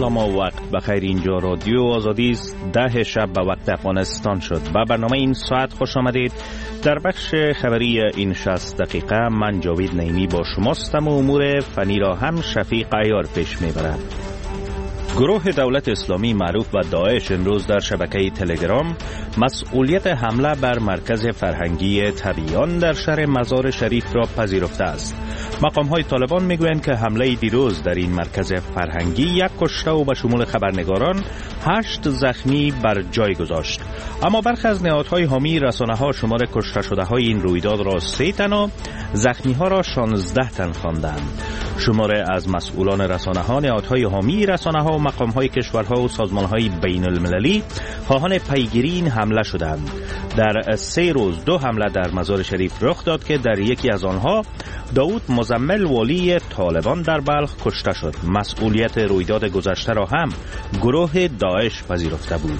سلام و وقت بخیر. اینجا رادیو آزادی است. 10 شب به وقت افغانستان شد. به برنامه این ساعت خوش آمدید. در بخش خبری این 60 دقیقه من جاوید نعیمی با شماستم و امور فنی را هم شفیق عیار پیش میبرد. گروه دولت اسلامی معروف به داعش امروز در شبکه تلگرام مسئولیت حمله بر مرکز فرهنگی تبیان در شهر مزار شریف را پذیرفته است. مقام‌های طالبان میگویند که حمله دیروز در این مرکز فرهنگی 1 کشته و به شمول خبرنگاران 8 زخمی بر جای گذاشت. اما برخی از نهادهای حامی رسانه‌ها شمار کشته شده‌های این رویداد را 3 تن و زخمی‌ها را 16 تن خواندند. شمار از مسئولان رسانه‌ها، نهادهای حامی رسانه‌ها و مقام‌های کشورها و سازمان‌های بین‌المللی خواهان پیگیری این حمله شدند. در 3 روز 2 حمله در مزار شریف رخ داد که در یکی از آنها داود مزمل والی طالبان در بلخ کشته شد. مسئولیت رویداد گذشته را هم گروه داعش پذیرفته بود.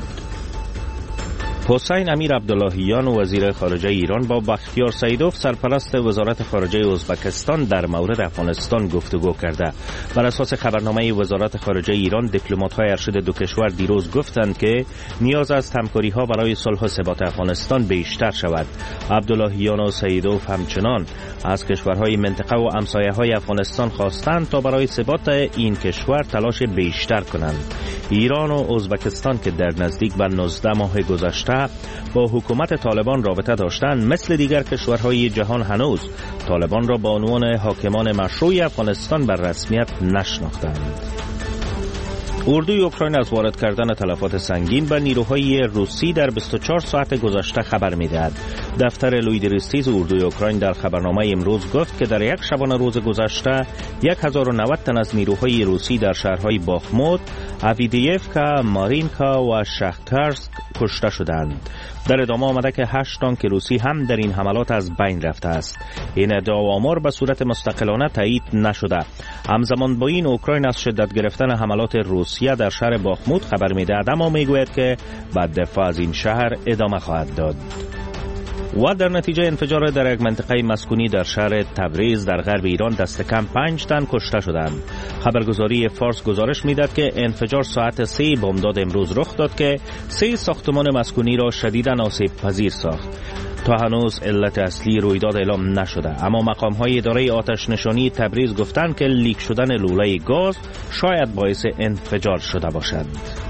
حسین امیر عبداللهیان وزیر خارجه ایران با بختیار سیدوف سرپرست وزارت خارجه ازبکستان در مورد افغانستان گفتگو کرده. بر اساس خبرنامه وزارت خارجه ایران، دیپلمات‌های ارشد دو کشور دیروز گفتند که نیاز است همکاری‌ها برای صلح و ثبات افغانستان بیشتر شود. عبداللهیان و سیدوف همچنان از کشورهای منطقه و همسایه‌های افغانستان خواستند تا برای ثبات این کشور تلاش بیشتر کنند. ایران و ازبکستان که در نزدیک به 19 ماه گذشته با حکومت طالبان رابطه داشتند، مثل دیگر کشورهای جهان هنوز طالبان را به عنوان حاکمان مشروع افغانستان بر رسمیت نشناختند. اردوی اوکراین از وارد کردن تلفات سنگین به نیروهای روسی در 24 ساعت گذشته خبر می‌دهد. دفتر لویدریستیز اردوی اوکراین در خبرنامه امروز گفت که در یک شبانه روز گذشته 1090 تن از نیروهای روسی در شهرهای باخموت، اویدیفکا، مارینکا و شخترسک کشته شدند. در ادامه آمده که 8 تانک روسی هم در این حملات از بین رفته است. این ادعا و آمار به صورت مستقلانه تایید نشده. همزمان با این اوکراین از شدت گرفتن حملات روسیه در شهر باخموت خبر می‌دهد، اما میگوید که بعد دفاع از این شهر ادامه خواهد داد. و در نتیجه انفجار در یک منطقه مسکونی در شهر تبریز در غرب ایران دست کم 5 تن کشته شدند. خبرگزاری فارس گزارش می‌دهد که انفجار ساعت 3 بامداد امروز رخ داد که 3 ساختمان مسکونی را شدیداً آسیب پذیر ساخت. تا هنوز علت اصلی رویداد اعلام نشده، اما مقام‌های اداره آتش نشانی تبریز گفتند که لیک شدن لوله گاز شاید باعث انفجار شده باشد.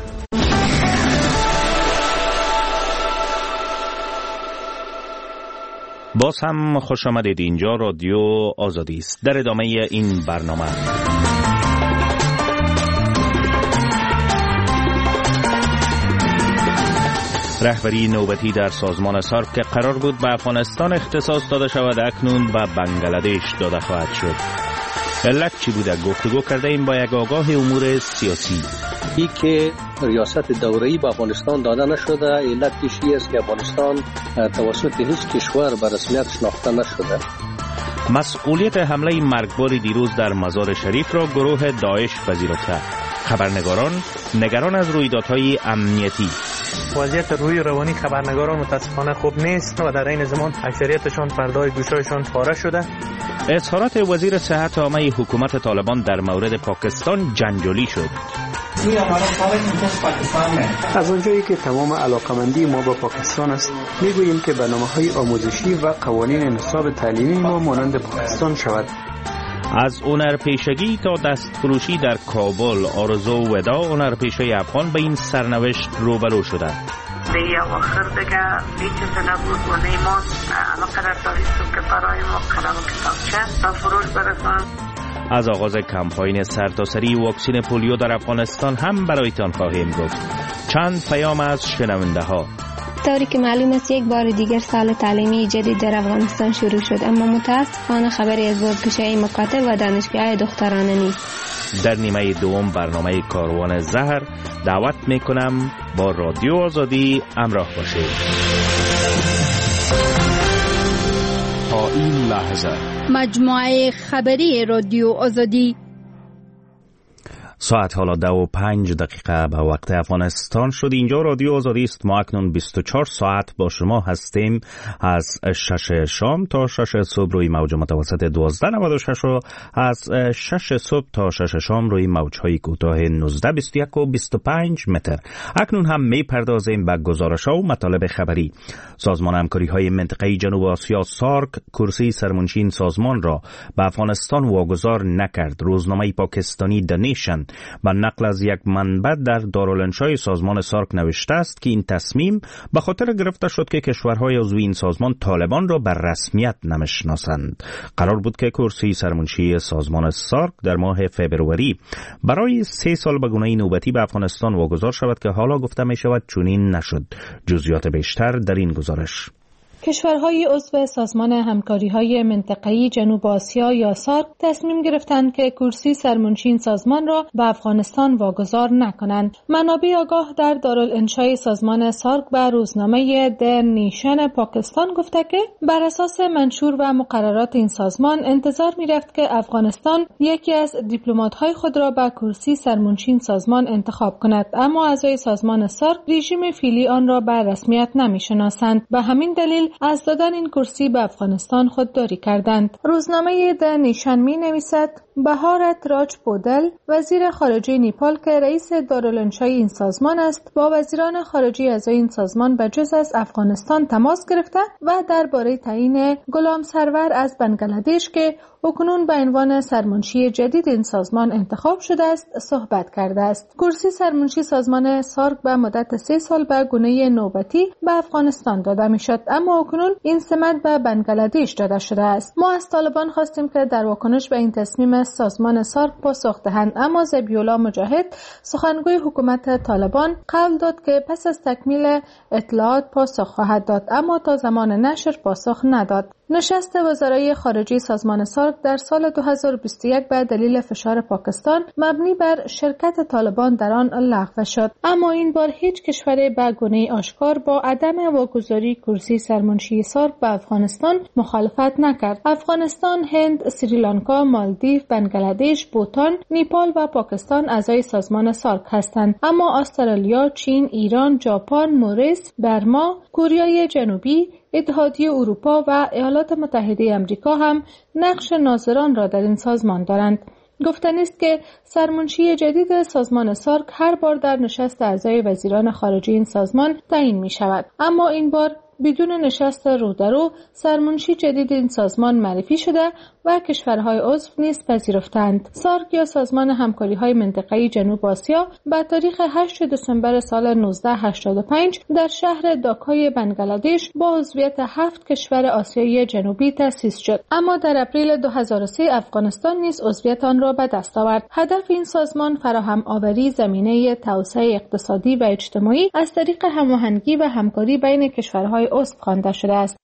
باز هم خوش آمدید. اینجا رادیو آزادی است. در ادامه این برنامه رهبری نوبتی در سازمان سارک که قرار بود به افغانستان اختصاص داده شود اکنون به بنگلادش داده خواهد شد. علت چی بوده؟ گفتگو کرده ایم با یک آگاه امور سیاسی. ای که ریاست دوره‌ای به افغانستان داده نشده، علتش این است که افغانستان توسط هیچ کشور به رسمیت شناخته نشده. مسئولیت حمله مرگبار دیروز در مزار شریف را گروه داعش پذیرفته. خبرنگاران نگران از رویدادهای امنیتی. وضعیت روحی روانی خبرنگاران متاسفانه خوب نیست و در این زمان اکثریتشان پرده‌های گوشایشان پاره شده. اظهارات وزیر صحت عامه حکومت طالبان در مورد پاکستان جنجالی شد. از اونجایی که تمام علاقمندی ما با پاکستان است، میگوییم که برنامه‌های آموزشی و قوانین نصاب تعلیمی ما مانند پاکستان شود. از هنرپیشگی تا دستفروشی در کابل، آرزو ودا هنرپیشه افغان به این سرنوشت روبرو شده. دیگه آخر دیگه هیچ نبود و نیمان علاقه در داشتیم که برای ما قلم و کتابچه تا فروش برسان. از آغاز کمپاین سرتاسری واکسن پولیو در افغانستان هم برایتان خواهیم گفت. چند پیام از شنونده ها. طوری که معلوم است یک بار دیگر سال تعلیمی جدید در افغانستان شروع شد، اما متاسفانه خبری از بازگشایی مکاتب و دانشگاه‌های دخترانه نیست. در نیمه دوم برنامه کاروان زهر دعوت میکنم با رادیو آزادی همراه باشید. تا این لحظه مجموعه خبری رادیو آزادی. ساعت حالا 2:05 به وقت افغانستان شد. اینجا رادیو آزادی است. ما اکنون 24 ساعت با شما هستیم از 6 شام تا 6 صبح روی موج متوسط 1296 و از 6 صبح تا 6 شام روی موج‌های کوتاه 19 21 و 25 متر. اکنون هم می‌پردازیم به گزارش‌ها و مطالب خبری. سازمان همکاری‌های منطقه‌ای جنوب آسیا سارک کرسی سرمنشین سازمان را به افغانستان واگذار نکرد. روزنامه پاکستانی د نیشن با نقل از یک منبع در دارالانشای سازمان سارک نوشته است که این تصمیم به خاطر گرفته شد که کشورهای عضو این سازمان طالبان را بر رسمیت نمیشناسند. قرار بود که کرسی سرمنشی سازمان سارک در ماه فبروری برای 3 سال به گونه نوبتی به افغانستان واگذار شود که حالا گفته می شود چنین نشد. جزئیات بیشتر در این گزارش. کشورهای عضو سازمان همکاری‌های منطقه‌ای جنوب آسیا یا سارک تصمیم گرفتند که کرسی سرمنشین سازمان را به افغانستان واگذار نکنند. منابع آگاه در دارالانشای سازمان سارک به روزنامه د نیشن پاکستان گفته که بر اساس منشور و مقررات این سازمان انتظار می‌رفت که افغانستان یکی از دیپلمات‌های خود را به کرسی سرمنشین سازمان انتخاب کند، اما اعضای سازمان سارک رژیم فعلی آن را به رسمیت نمی‌شناسند. به همین دلیل از دادن این کرسی به افغانستان خودداری کردند. روزنامه د نیشن می نویسد بهارت راج پودل وزیر خارجه نیپال که رئیس دارالانشای این سازمان است با وزیران خارجه اعضای این سازمان به جز از افغانستان تماس گرفته و درباره تعیین غلام سرور از بنگلادش که اکنون به عنوان سرمنشی جدید این سازمان انتخاب شده است صحبت کرده است. کرسی سرمنشی سازمان سارک به مدت 3 سال به گونه نوبتی به افغانستان داده می شد، اما اکنون این سمت به بنگلادش داده شده است. ما از طالبان خواستیم که در واکنش به این تصمیم سازمان سارک پاسخ دهند، اما ذبیح‌الله مجاهد سخنگوی حکومت طالبان قول داد که پس از تکمیل اطلاعات پاسخ خواهد داد، اما تا زمان نشر پاسخ نداد. نشست وزرای خارجه سازمان سارک در سال 2021 به دلیل فشار پاکستان مبنی بر شرکت طالبان در آن لغو شد، اما این بار هیچ کشور به گونه آشکار با عدم واگذاری کرسی سرمنشی سارک به افغانستان مخالفت نکرد. افغانستان، هند، سریلانکا، مالدیو، بنگلادش، بوتان، نیپال و پاکستان اعضای سازمان سارک هستند، اما استرالیا، چین، ایران، ژاپن، موریس، برما، کره جنوبی، اتحادیه اروپا و ایالات متحده آمریکا هم نقش ناظران را در این سازمان دارند. گفتنی است که سرمنشی جدید سازمان سارک هر بار در نشست اعضای وزیران خارجه این سازمان تعیین می شود، اما این بار بدون نشست رو در رو سرمنشی جدید این سازمان معرفی شده و کشورهای عضو نیز پذیرفتند. سارک یا سازمان همکاری‌های منطقه‌ای جنوب آسیا با تاریخ 8 دسامبر سال 1985 در شهر داکای بنگلادش با عضویت 7 کشور آسیای جنوبی تأسیس شد، اما در اپریل 2003 افغانستان نیز عضویت آن را به دست آورد. هدف این سازمان فراهم آوری زمینه توسعه اقتصادی و اجتماعی از طریق هماهنگی و همکاری بین کشورهای عضو خوانده شده است.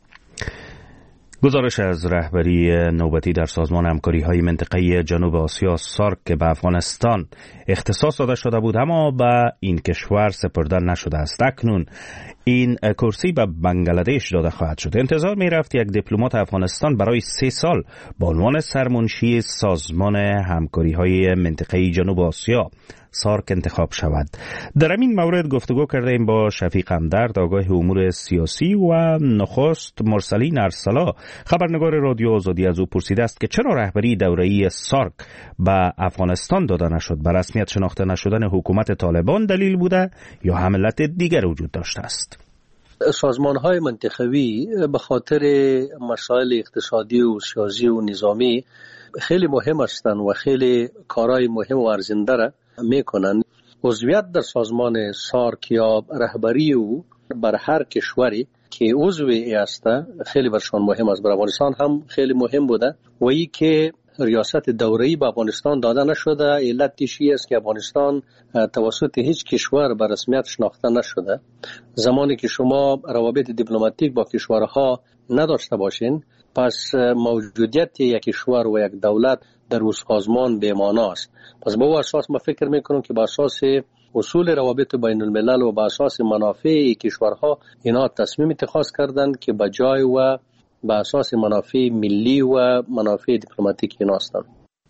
گزارش از رهبری نوبتی در سازمان همکاری‌های منطقه‌ای جنوب آسیا سارک که به افغانستان اختصاص داده شده بود اما به این کشور سپرده نشده است. اکنون این کرسی به بنگلادش داده خواهد شد. انتظار می رفت یک دیپلمات افغانستان برای 3 سال به عنوان سرمنشی سازمان همکاری‌های منطقه‌ای جنوب آسیا سارک انتخاب شود. در این مورد گفتگو کردیم با شفیق همدرد، آگاه امور سیاسی و نخست مرسلین ارسلا. خبرنگار رادیو آزادی از او پرسیده است که چرا رهبری دوره‌ای سارک به افغانستان داده نشد؟ به رسمیت شناخته نشدن حکومت طالبان دلیل بوده یا علت دیگر وجود داشته است؟ سازمان‌های منطقوی به خاطر مسائل اقتصادی و سیاسی و نظامی خیلی مهم هستند و خیلی کارهای مهم و ارزنده را میکنن. عضویت در سازمان سارک یا رهبری او بر هر کشوری که عضوی است خیلی برشان مهم است. بر افغانستان هم خیلی مهم بوده و ای که ریاست دوره‌ای به افغانستان داده نشده علتش است که افغانستان توسط هیچ کشور به رسمیت شناخته نشده. زمانی که شما روابط دیپلماتیک با کشورها نداشته باشین، پس موجودیت یک کشور و یک دولت در اون سازمان بی‌معنی است. پس با اساس ما فکر میکنم که با اساس اصول روابط بین الملل و با اساس منافع کشورها اینا تصمیم اتخاذ کردند که بجای و با اساس منافع ملی و منافع دیپلماتیک اینا هستند.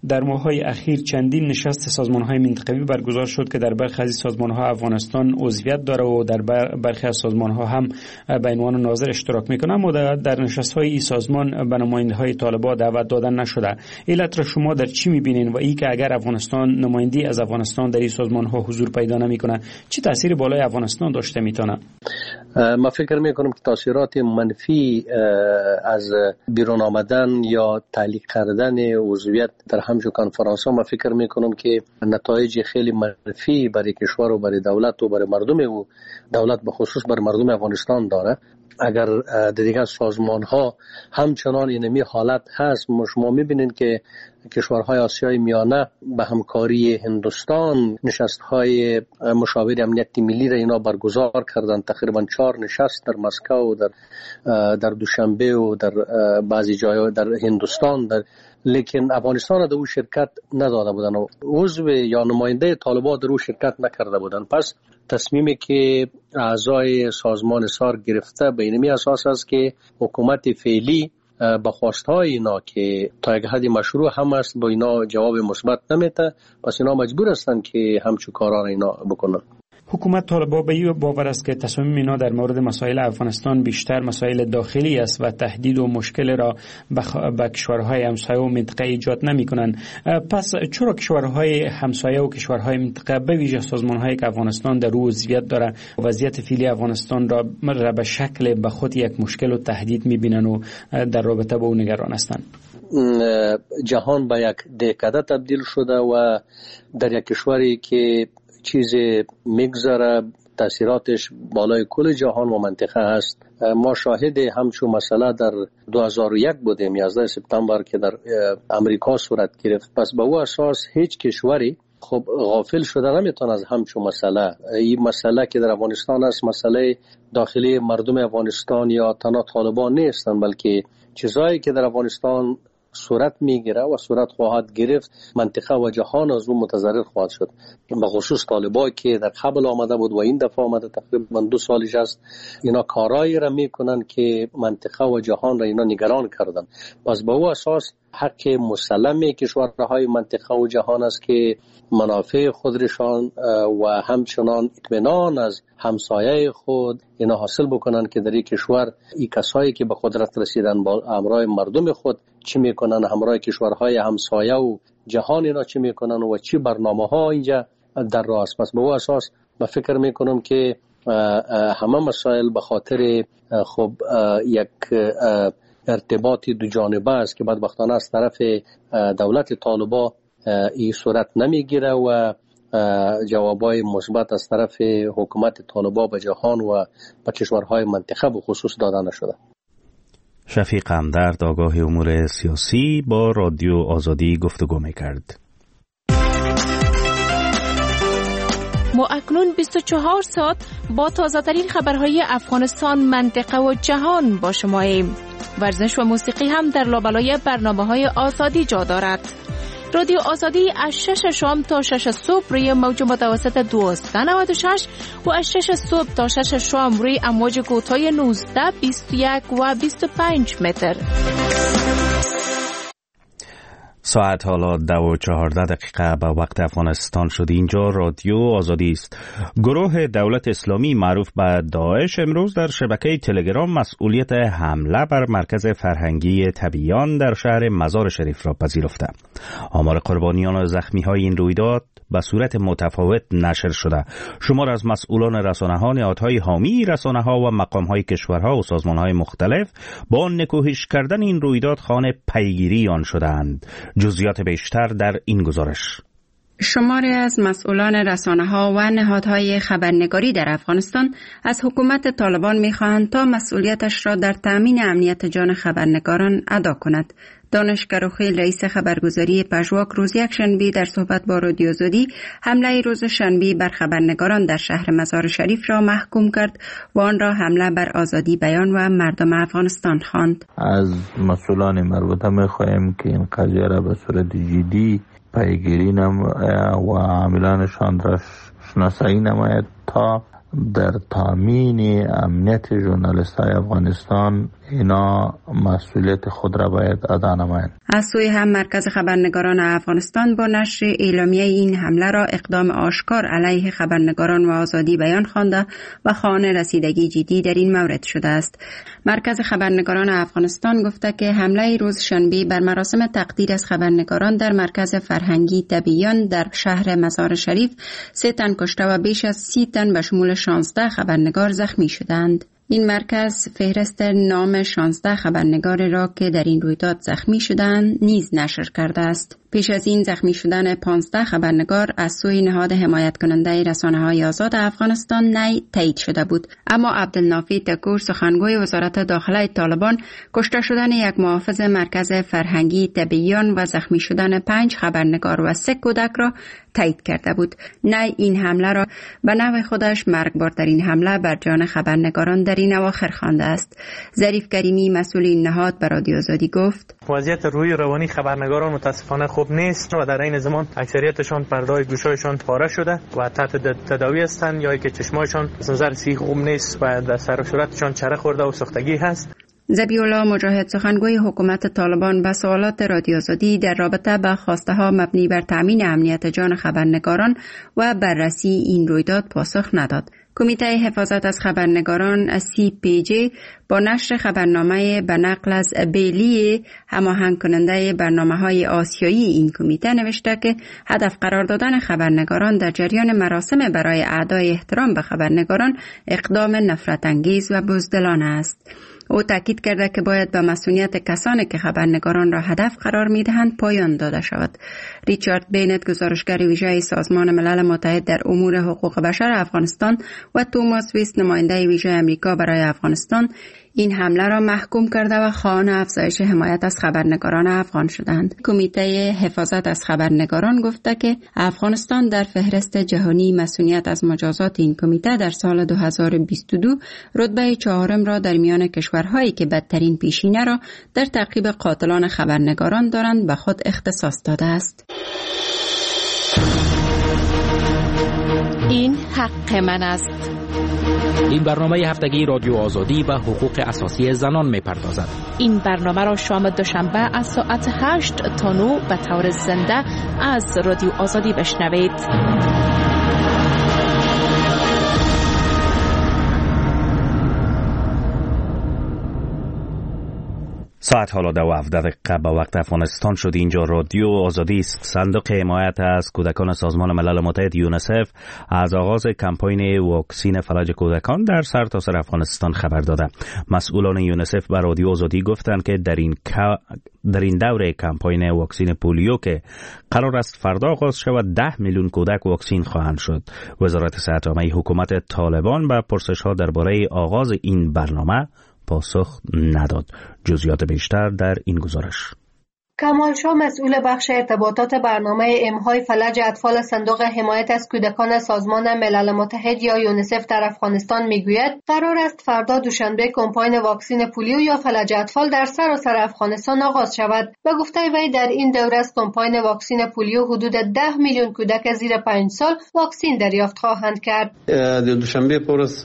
در ماه‌های اخیر چندین نشست سازمان‌های منطقوی برگزار شد که در برخی از سازمان‌ها افغانستان عضویت داره و در برخی از سازمان‌ها هم به عنوان ناظر اشتراک می‌کنه، اما در نشست‌های این سازمان به نماینده‌های طالبان دعوت دادن نشده. علت را شما در چی می‌بینین و اینکه اگر افغانستان نمایندگی از افغانستان در این سازمان‌ها حضور پیدا نمی‌کنه چه تأثیری بالای افغانستان داشته می‌تونه؟ من فکر می‌کنم که تاثیرات منفی از بیرون آمدن یا تعلیق کردن عضویت در همچون کنفرانس‌ها من فکر می‌کنم که نتایج خیلی منفی برای کشور و برای دولت و برای مردم و دولت به خصوص برای مردم افغانستان داره. اگر دیگر سازمان‌ها همچنان اینمی حالت هست، شما می‌بینید که کشورهای آسیای میانه به همکاری هندوستان نشست‌های مشاور امنیت ملی را اینا برگزار کردن. تقریبا 4 نشست در مسکو و در دوشنبه و در بعضی جاهای در هندوستان لیکن افغانستان در او شرکت نداده بودن و عضو یا نماینده طالبان در او شرکت نکرده بودن. پس تصمیمی که اعضای سازمان سار گرفته به اینمی اساس است که حکومت فعلی با خواستهای اینا که تا یک حدی مشروع هم است با اینا جواب مثبت نمیده، پس اینا مجبور هستند که همچون کارا اینا بکنن. حکومت طالبان به این باور است که تصمیم اینا در مورد مسائل افغانستان بیشتر مسائل داخلی است و تهدید و مشکل را به کشورهای همسایه و منطقه ایجاد نمی‌کنند. پس چرا کشورهای همسایه و کشورهای منطقه به ویژه سازمان‌هایی که افغانستان در او عضویت داره وضعیت فعلی افغانستان را به شکل به خود یک مشکل و تهدید می‌بینند و در رابطه با او نگران هستند؟ جهان به یک دهکده تبدیل شده و در یک کشوری که چیز میگذره تاثیراتش بالای کل جهان و منطقه هست. ما شاهد همچون مسئله در 2001 بودیم 11 سپتامبر که در امریکا صورت گرفت. پس به او اساس هیچ کشوری خب غافل شده نمیتونه از همچون مسئله. این مسئله که در افغانستان است مسئله داخلی مردم افغانستان یا تنها طالبان نیستن، بلکه چیزایی که در افغانستان صورت میگیره و صورت خواهد گرفت منطقه و جهان از اون متضرر خواهد شد. به خصوص طالبان که در قبل آمده بود و این دفعه آمده تقریبا 2 سالش است، اینا کارایی را میکنن که منطقه و جهان را اینا نگران کردن. پس به او اساس حق مسلم کشورهای منطقه و جهان است که منافع خودشان و همچنان اطمینان از همسایه خود اینا حاصل بکنن که در این کشور این کسایی که به قدرت رسیدن با همراه مردم خود چی میکنن، همراه کشورهای همسایه و جهان اینا چی میکنن و چی برنامه‌ها اینجا در راه است. پس به او اساس من فکر میکنم که همه مسائل به خاطر خب یک ارتباطی دو جانبه است که بدبختانه از طرف دولت طالبان این صورت نمیگیره و جوابای مثبت از طرف حکومت طالبان به جهان و به کشورهای منطقه به خصوص داده نشده. شفیق همدرد آگاه امور سیاسی با رادیو آزادی گفتگو میکرد. ما اکنون 24 ساعت با تازه‌ترین خبرهای افغانستان، منطقه و جهان با شماییم. ورزش و موسیقی هم در لابلای برنامه‌های آزادی جا دارد. رادیو آزادی از 6 شام تا 6 صبح روی موج متوسط 1296 و از 6 صبح تا 6 شام روی امواج کوتاه 19، 21 و 25 متر. ساعت حالا 2:14 به وقت افغانستان شد. اینجا رادیو آزادی است. گروه دولت اسلامی معروف به داعش امروز در شبکه تلگرام مسئولیت حمله بر مرکز فرهنگی طبیعیان در شهر مزار شریف را پذیرفته. آمار قربانیان و زخمی‌های این رویداد به صورت متفاوت نشر شده. شمار از مسئولان رسانه‌ها، نهادهای حامی رسانه‌ها و مقام‌های کشورها و سازمان‌های مختلف با نکوهش کردن این رویداد خانه پیگیری آن شدند. جزئیات بیشتر در این گزارش. شماری از مسئولان رسانه‌ها و نهادهای خبرنگاری در افغانستان از حکومت طالبان می‌خواهند تا مسئولیتش را در تأمین امنیت جان خبرنگاران ادا کند. دانش کروخیل رئیس خبرگزاری پژواک روز یکشنبه در صحبت با رادیو آزادی حمله روز شنبه بر خبرنگاران در شهر مزار شریف را محکوم کرد و آن را حمله بر آزادی بیان و مردم افغانستان خواند. از مسئولان مربوطه می‌خواهیم که این قضیه را به صورت جدی پیگیری و عاملانشان را شناسایی نماید تا در تامین امنیت ژورنالیست های افغانستان اینا مسئولیت خود را باید ادا نمایند. از سوی هم مرکز خبرنگاران افغانستان با نشر اعلامیه این حمله را اقدام آشکار علیه خبرنگاران و آزادی بیان خوانده و خواهان رسیدگی جدی در این مورد شده است. مرکز خبرنگاران افغانستان گفته که حمله روز شنبه بر مراسم تقدیر از خبرنگاران در مرکز فرهنگی تبیان در شهر مزار شریف 3 تن کشته و بیش از 30 تن به شمول 16 خبرنگار زخمی شدند. این مرکز فهرست نام 16 خبرنگار را که در این رویداد زخمی شدند نیز نشر کرده است. پیش از این زخمی شدن 15 خبرنگار از سوی نهاد حمایت کننده رسانه‌های آزاد افغانستان تایید شده بود. اما عبدالنافی تکور سخنگوی وزارت داخله طالبان کشته شدن یک محافظ مرکز فرهنگی تبیان و زخمی شدن 5 خبرنگار و 3 کودک را تایید کرده بود. این حمله را به نوع خودش مرگبارترین حمله بر جان خبرنگاران در این اواخر خوانده است. ظریف کریمی مسئول این نهاد به رادیو آزادی گفت: وضعیت روحی روانی خبرنگاران متاسفانه خوب نیست و در این زمان اکثریتشان پرده‌های گوشایشان پاره شده و تحت تداوی هستند یا که چشمایشان از نظر صحی خوب نیست و در سر و صورتشان چره خورده و سوختگی هست. ذبیح الله مجاهد سخنگوی حکومت طالبان به سوالات رادیو آزادی در رابطه با خواسته ها مبنی بر تامین امنیت جان خبرنگاران و بررسی این رویداد پاسخ نداد. کمیته حفاظت از خبرنگاران CPJ با نشر خبرنامه به نقل از بیلی هماهنگ کننده برنامه‌های آسیایی این کمیته نوشته که هدف قرار دادن خبرنگاران در جریان مراسم برای اعدای احترام به خبرنگاران اقدام نفرت انگیز و بزدلانه است. او تاکید کرده که باید به مسئولیت کسانی که خبرنگاران را هدف قرار می‌دهند پایان داده شود. ریچارد بینت گزارشگر ویژه سازمان ملل متحد در امور حقوق بشر افغانستان و توماس ویست نماینده ویژه امریکا برای افغانستان این حمله را محکوم کرده و خواهان افزایش حمایت از خبرنگاران افغان شدند. کمیته حفاظت از خبرنگاران گفته که افغانستان در فهرست جهانی مسئولیت از مجازات این کمیته در سال 2022 رتبه 4 را در میان کشورهایی که بدترین پیشینه را در تعقیب قاتلان خبرنگاران دارند به خود اختصاص داده است. این حق من است. این برنامه هفتگی رادیو آزادی و حقوق اساسی زنان می‌پردازد. این برنامه را شام دوشنبه از ساعت 8 تا 9 به طور زنده از رادیو آزادی بشنوید. ساعت حالا 12 به وقت افغانستان شد. اینجا رادیو آزادی است. صندوق حمایت از کودکان سازمان ملل متحد یونیسف از آغاز کمپاین واکسین فلج کودکان در سرتاسر افغانستان خبر داده. مسئولان یونیسف به رادیو آزادی گفتند که در این دوره کمپاین واکسین پولیو که قرار است فردا آغاز شود 10 میلیون کودک واکسین خواهند شد. وزارت صحت عامه حکومت طالبان به پرسش‌ها درباره آغاز این برنامه پاسخ نداد. جزئیات بیشتر در این گزارش. کمال شاه مسئول بخش ارتباطات برنامه امهای فلج اطفال صندوق حمایت از کودکان سازمان ملل متحد یا یونیسف در افغانستان میگوید قرار است فردا دوشنبه کمپاین واکسین پولیو یا فلج اطفال در سراسر افغانستان آغاز شود. به گفته وی در این دوره از کمپاین واکسین پولیو حدود 10 میلیون کودک زیر 5 سال واکسین دریافت خواهند کرد. دوشنبه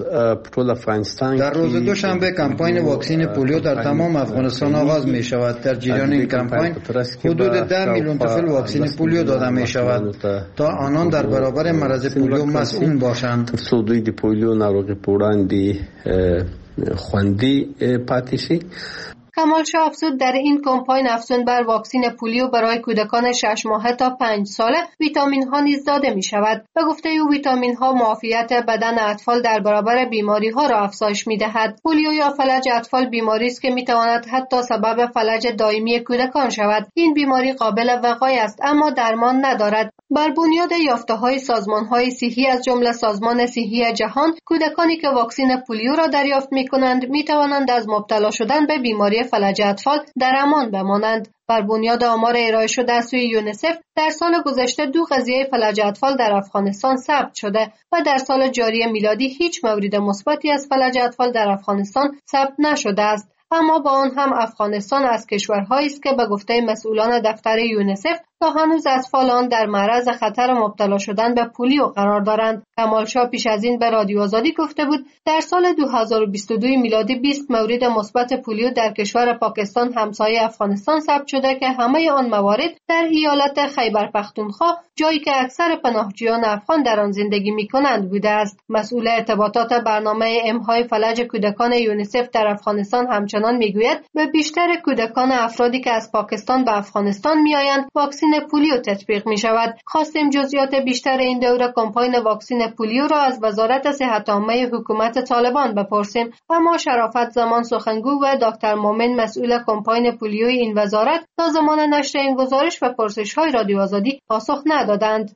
در روز دوشنبه کمپاین واکسین پولیو در تمام افغانستان آغاز می شود. در جریان این کمپاین حدود 10 میلیون طفل واکسین پولیو داده می شود تا آنان در برابر مرض پولیو مسئول باشند. سودوی دی پولیو ناروغی پوراندی خوندی پاتیشی. کمال شاه افزود در این کمپاین افزون بر واکسین پولیو برای کودکان 6 ماهه تا 5 ساله ویتامین ها نیز داده می شود. به گفته او ویتامین ها معافیت بدن اطفال در برابر بیماری ها را افزایش می دهد. پولیو یا فلج اطفال بیماری است که می تواند حتی سبب فلج دائمی کودکان شود. این بیماری قابل وقایع است اما درمان ندارد. بر بنیاد یافته‌های سازمان‌های صحی از جمله سازمان صحی جهان، کودکانی که واکسین پولیو را دریافت می‌کنند می‌توانند از مبتلا شدن به بیماری فلج اطفال در امان بمانند. بر بنیاد آمار ارائه شده از سوی یونیسف در سال گذشته 2 قضیه فلج اطفال در افغانستان ثبت شده و در سال جاری میلادی هیچ مورد مثبتی از فلج اطفال در افغانستان ثبت نشده است. اما با آن هم افغانستان از کشورهایی است که به گفته مسئولان دفتر یونیسف تا هنوز اطفال آن در معرض خطر مبتلا شدن به پولیو قرار دارند. کمالشاه پیش از این به رادیو آزادی گفته بود در سال 2022 میلادی 20 مورد مثبت پولیو در کشور پاکستان همسایه افغانستان ثبت شده که همه آن موارد در ایالت خیبر پختونخوا، جایی که اکثر پناهجویان افغان در آن زندگی می‌کنند بوده است. مسئول ارتباطات برنامه امهای فلج کودکان یونیسف در افغانستان همچنان میگوید به بیشتر کودکان افرادی که از پاکستان به افغانستان میآیند واکسین پولیو تطبیق می‌شود. خواستیم جزئیات بیشتر این دوره کمپاین واکسین پولیو را از وزارت صحت عامه حکومت طالبان بپرسیم، اما شرافت زمان سخنگو و دکتر مومن مسئول کمپاین پولیوی این وزارت تا زمان نشر این گزارش و پرسش‌های رادیو آزادی پاسخ ندادند.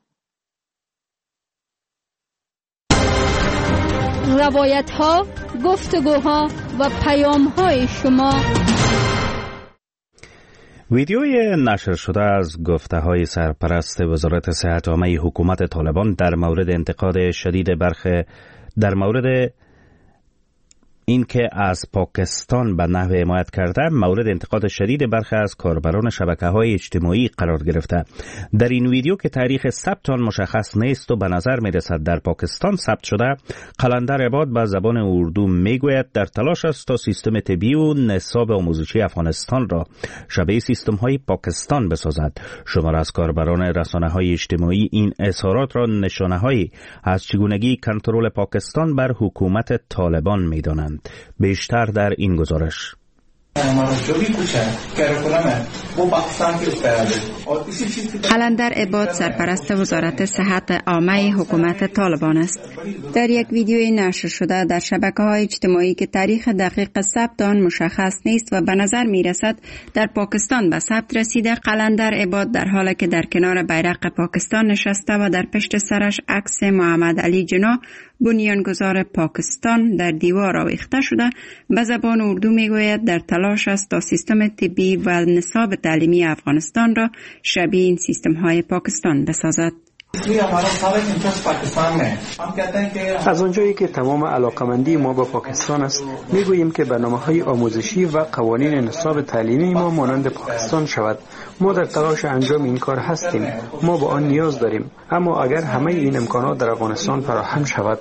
روایت‌ها، گفتگوها و پیام‌های شما. ویدیوی نشر شده از گفته‌های سرپرست وزارت صحت عامه حکومت طالبان در مورد انتقاد شدید در مورد اینکه از پاکستان به نحو حمایت کرده مورد انتقاد شدید برخی از کاربران شبکه‌های اجتماعی قرار گرفته. در این ویدیو که تاریخ ثبت آن مشخص نیست و به نظر می‌رسد در پاکستان ثبت شده، قلندر عباد به زبان اردو میگوید در تلاش است تا سیستم طبی و نصاب آموزشی افغانستان را شبیه سیستم‌های پاکستان بسازد. شمار از کاربران رسانه‌های اجتماعی این اظهارات را نشانه‌هایی از چگونگی کنترل پاکستان بر حکومت طالبان می‌دانند. بیشتر در این گزارش. قلندر عباد سرپرست وزارت صحت عامه حکومت طالبان است. در یک ویدیوی نشر شده در شبکه‌های اجتماعی که تاریخ دقیق ثبت آن مشخص نیست و به نظر می‌رسد در پاکستان به ثبت رسیده، قلندر عباد در حالی که در کنار بیرق پاکستان نشسته و در پشت سرش عکس محمد علی جناح بنیانگذار پاکستان در دیوار آویخته شده، به زبان اردو میگوید در تلاش است تا سیستم طبی و نصاب تعلیمی افغانستان را شبیه این سیستم های پاکستان بسازد. از اونجایی که تمام علاقمندی ما با پاکستان است، میگوییم که برنامه‌های آموزشی و قوانین نصاب تعلیمی ما مانند پاکستان شود. ما در تلاش انجام این کار هستیم. ما با آن نیاز داریم. اما اگر همه این امکانات در افغانستان فراهم شود.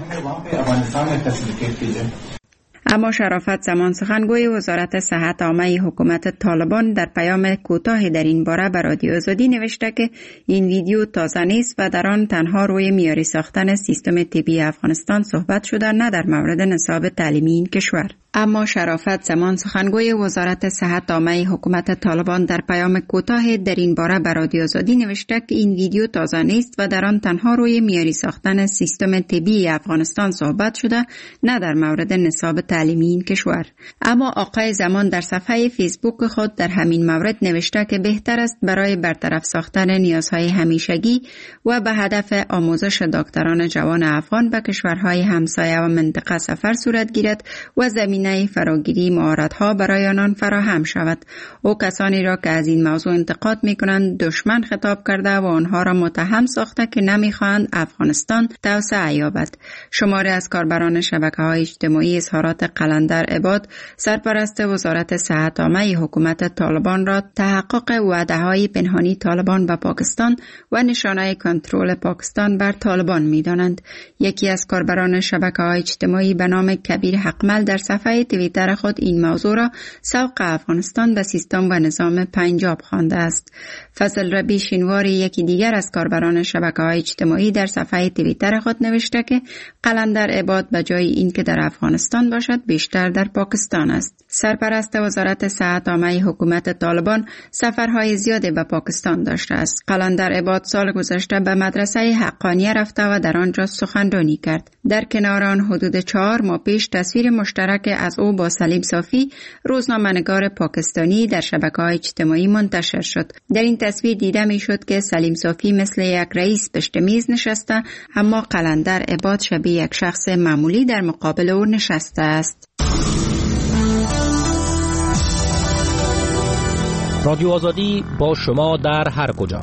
اما شرافت زمان سخنگوی وزارت صحت عامه حکومت طالبان در پیام کوتاهی در این باره به رادیو آزادی نوشته که این ویدیو تازه نیست و در آن تنها روی معیاری ساختن سیستم طبی افغانستان صحبت شده، نه در مورد نصاب تعلیمی این کشور. اما شرافت زمان سخنگوی وزارت صحت عامه حکومت طالبان در پیام کوتاهی در این باره به رادیو آزادی نوشته که این ویدیو تازه نیست و در آن تنها روی معیاری ساختن سیستم طبی افغانستان صحبت شده، نه در مورد نصاب تعلیمی این کشور. اما آقای زمان در صفحه فیسبوک خود در همین مورد نوشته که بهتر است برای برطرف ساختن نیازهای همیشگی و به هدف آموزش دکتران جوان افغان به کشورهای همسایه و منطقه سفر صورت گیرد و زمینه فراگیری مهارت‌ها برای آنان فراهم شود. او کسانی را که از این موضوع انتقاد می‌کنند دشمن خطاب کرده و آنها را متهم ساخته که نمی‌خواهند افغانستان توسعه یابد. شماری از کاربران شبکه‌های اجتماعی اظهارات قلندر عباد سرپرست وزارت صحت عامه حکومت طالبان را تحقق وعده‌های پنهانی طالبان به پاکستان و نشانه کنترل پاکستان بر طالبان می‌دانند. یکی از کاربران شبکه‌های اجتماعی به نام کبیر حقمل در صفحه توییتر خود این موضوع را سوق افغانستان به سیستم و نظام پنجاب خوانده است. فضل ربی شینواری یکی دیگر از کاربران شبکه‌های اجتماعی در صفحه توییتر خود نوشته که قلندر عباد به جای اینکه در افغانستان باشد بیشتر در پاکستان است. سرپرست وزارت صحت عامه حکومت طالبان سفرهای زیادی به پاکستان داشته است. قلندر عباد سال گذشته به مدرسه حقانیه رفته و در آنجا سخنرانی کرد. در کنار آن حدود 4 ماه پیش تصویر مشترک از او با سلیم صافی روزنامه‌نگار پاکستانی در شبکه‌های اجتماعی منتشر شد. در این تصویر دیده می‌شد که سلیم صافی مثل یک رئیس پشت میز نشسته، اما قلندر عباد شبیه یک شخص معمولی در مقابل او نشسته است. رادیو آزادی با شما در هر کجا.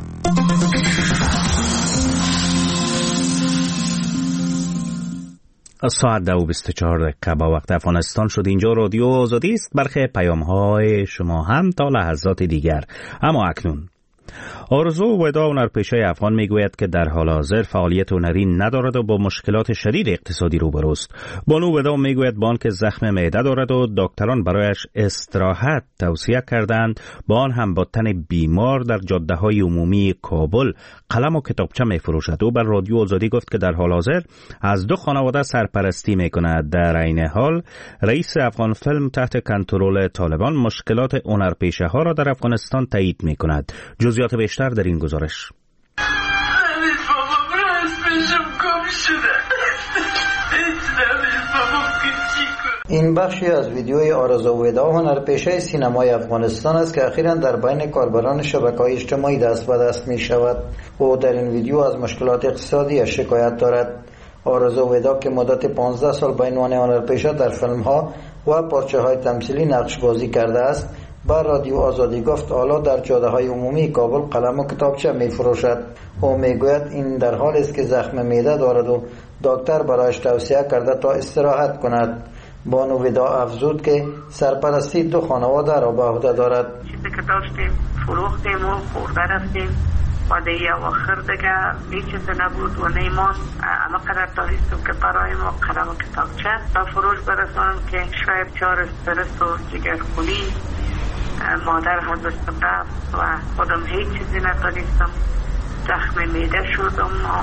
ساعت 2:24 با وقت افغانستان شد. اینجا رادیو آزادی است. برخی پیام‌های شما هم تا لحظات دیگر. اما اکنون آرزو ودا هنرپیشه افغان میگوید که در حال حاضر فعالیت هنری ندارد و با مشکلات شدید اقتصادی روبرو است. بانو ودا میگوید با آنکه زخم معده دارد و دکتران برایش استراحت توصیه کردند، با آن هم با تن بیمار در جاده‌های عمومی کابل قلم و کتابچه میفروشد. او بر رادیو آزادی گفت که در حال حاضر از 2 خانواده سرپرستی میکند. در عین حال رئیس افغان فیلم تحت کنترل طالبان مشکلات هنرپیشه ها را در افغانستان تایید میکند. جزئیات بیشتر در این گزارش. این بخشی از ویدیوی آرزو ودا هنرپیشه سینمای افغانستان است که اخیراً در بین کاربران شبکه‌های اجتماعی دست به دست می شود. او در این ویدیو از مشکلات اقتصادی شکایت دارد. آرزو ودا که مدت 15 سال به عنوان هنرپیشه در فیلم‌ها و پارچه‌های تمثیلی نقش بازی کرده است، بر رادیو آزادی گفت حالا در جاده‌های عمومی کابل قلم و کتابچه می‌فروشد. او میگوید این در حالی است که زخم معده دارد و دکتر برایش توصیه کرده تا استراحت کند. بانو ودا افزود که سرپرستی 2 خانواده را به عهده دارد. چیزی که داشتیم فروختیم و خورده رفتیم و دیگه اواخر دیگه هیچ چیز نبود و نیمان اما قدر داریستم که برای ما قلم و کتابچه و فروش برسانم که شاید 4 استرس و جگرخونی مادر هزاشتم رفت و خودم هیچ چیزی نداریستم. زخم میده شد اما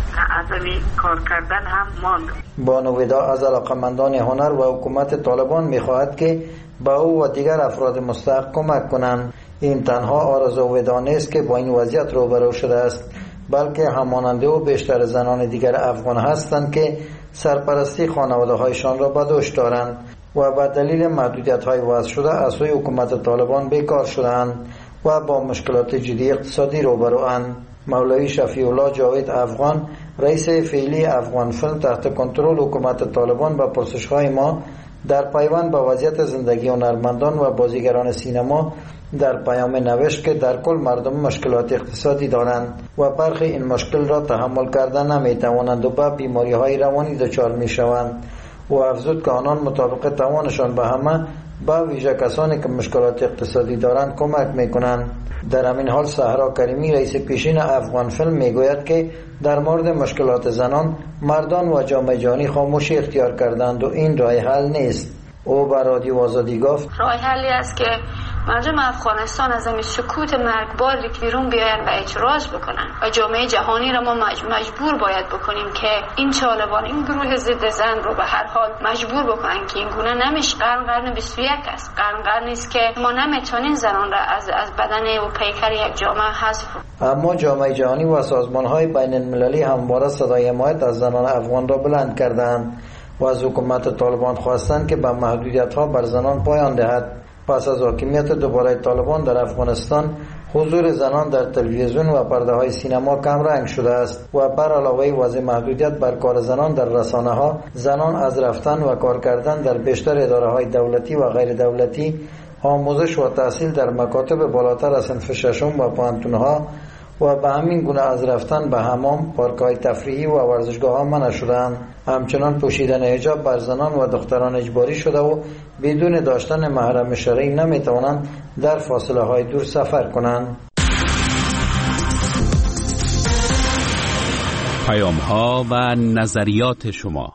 از این کار کردن هم ماند. بانو ودا از علاقمندان هنر و حکومت طالبان میخواهد که با او و دیگر افراد مستحق کمک کنند. این تنها آرزو ودا نیست که با این وضعیت روبرو شده است، بلکه همانند او بیشتر زنان دیگر افغان هستند که سرپرستی خانواده هایشان را به دوش دارند و به دلیل محدودیت های وضع شده از سوی حکومت طالبان بیکار شدند و با مشکلات جدی اقتصادی روبرو اند. مولوی شفیع الله جاوید افغان، رئیس فعلی افغان فیلم تحت کنترل حکومت طالبان، به پرسش‌های ما در پیوند با وضعیت زندگی هنرمندان و بازیگران سینما در پیام نوشت که در کل مردم مشکلات اقتصادی دارند و برخی این مشکل را تحمل کردن نمی‌توانند و به بیماری‌های روانی دچار می‌شوند. و افزود که آنان مطابق توانشان به همه به ویژه کسانی که مشکلات اقتصادی دارند کمک می‌کنند. در همین حال صحرا کریمی، رئیس پیشین افغان فیلم، میگوید که در مورد مشکلات زنان مردان و جامعه جهانی خاموشی اختیار کردند و این راه حل نیست. او به رادیو آزادی گفت راه حلی است که مردم افغانستان از این سکوت مرگباری که بیرون بیاین و اعتراض بکنن و جامعه جهانی را ما مجبور باید بکنیم که این طالبان، این گروه ضد زن رو به هر حال مجبور بکنن که این گونه نمیشه. قرن 21 است. قرن است که ما نمیتونیم زنان را از بدن و پیکر یک جامعه حذف کنیم. اما جامعه جهانی و سازمان‌های بین‌المللی همواره صدای حمایت از زنان افغان را بلند کردند و از حکومت طالبان خواستند که به محدودیت‌ها بر زنان پایان دهد. پس از حاکمیت دوباره طالبان در افغانستان، حضور زنان در تلویزیون و پرده‌های سینما کم رنگ شده است و بر علاوه وضع محدودیت بر کار زنان در رسانه‌ها، زنان از رفتن و کار کردن در بیشتر اداره‌های دولتی و غیر دولتی، آموزش و تحصیل در مکاتب بالاتر از صنف ششم و پانتون‌ها و به همین گونه از رفتن به حمام، پارک‌های تفریحی و ورزشگاه‌ها منع شدند. همچنان پوشیدن حجاب بر زنان و دختران اجباری شده و بدون داشتن محرم شرعی نمی‌توانند در فاصله‌های دور سفر کنند. پیام‌ها و نظریات شما.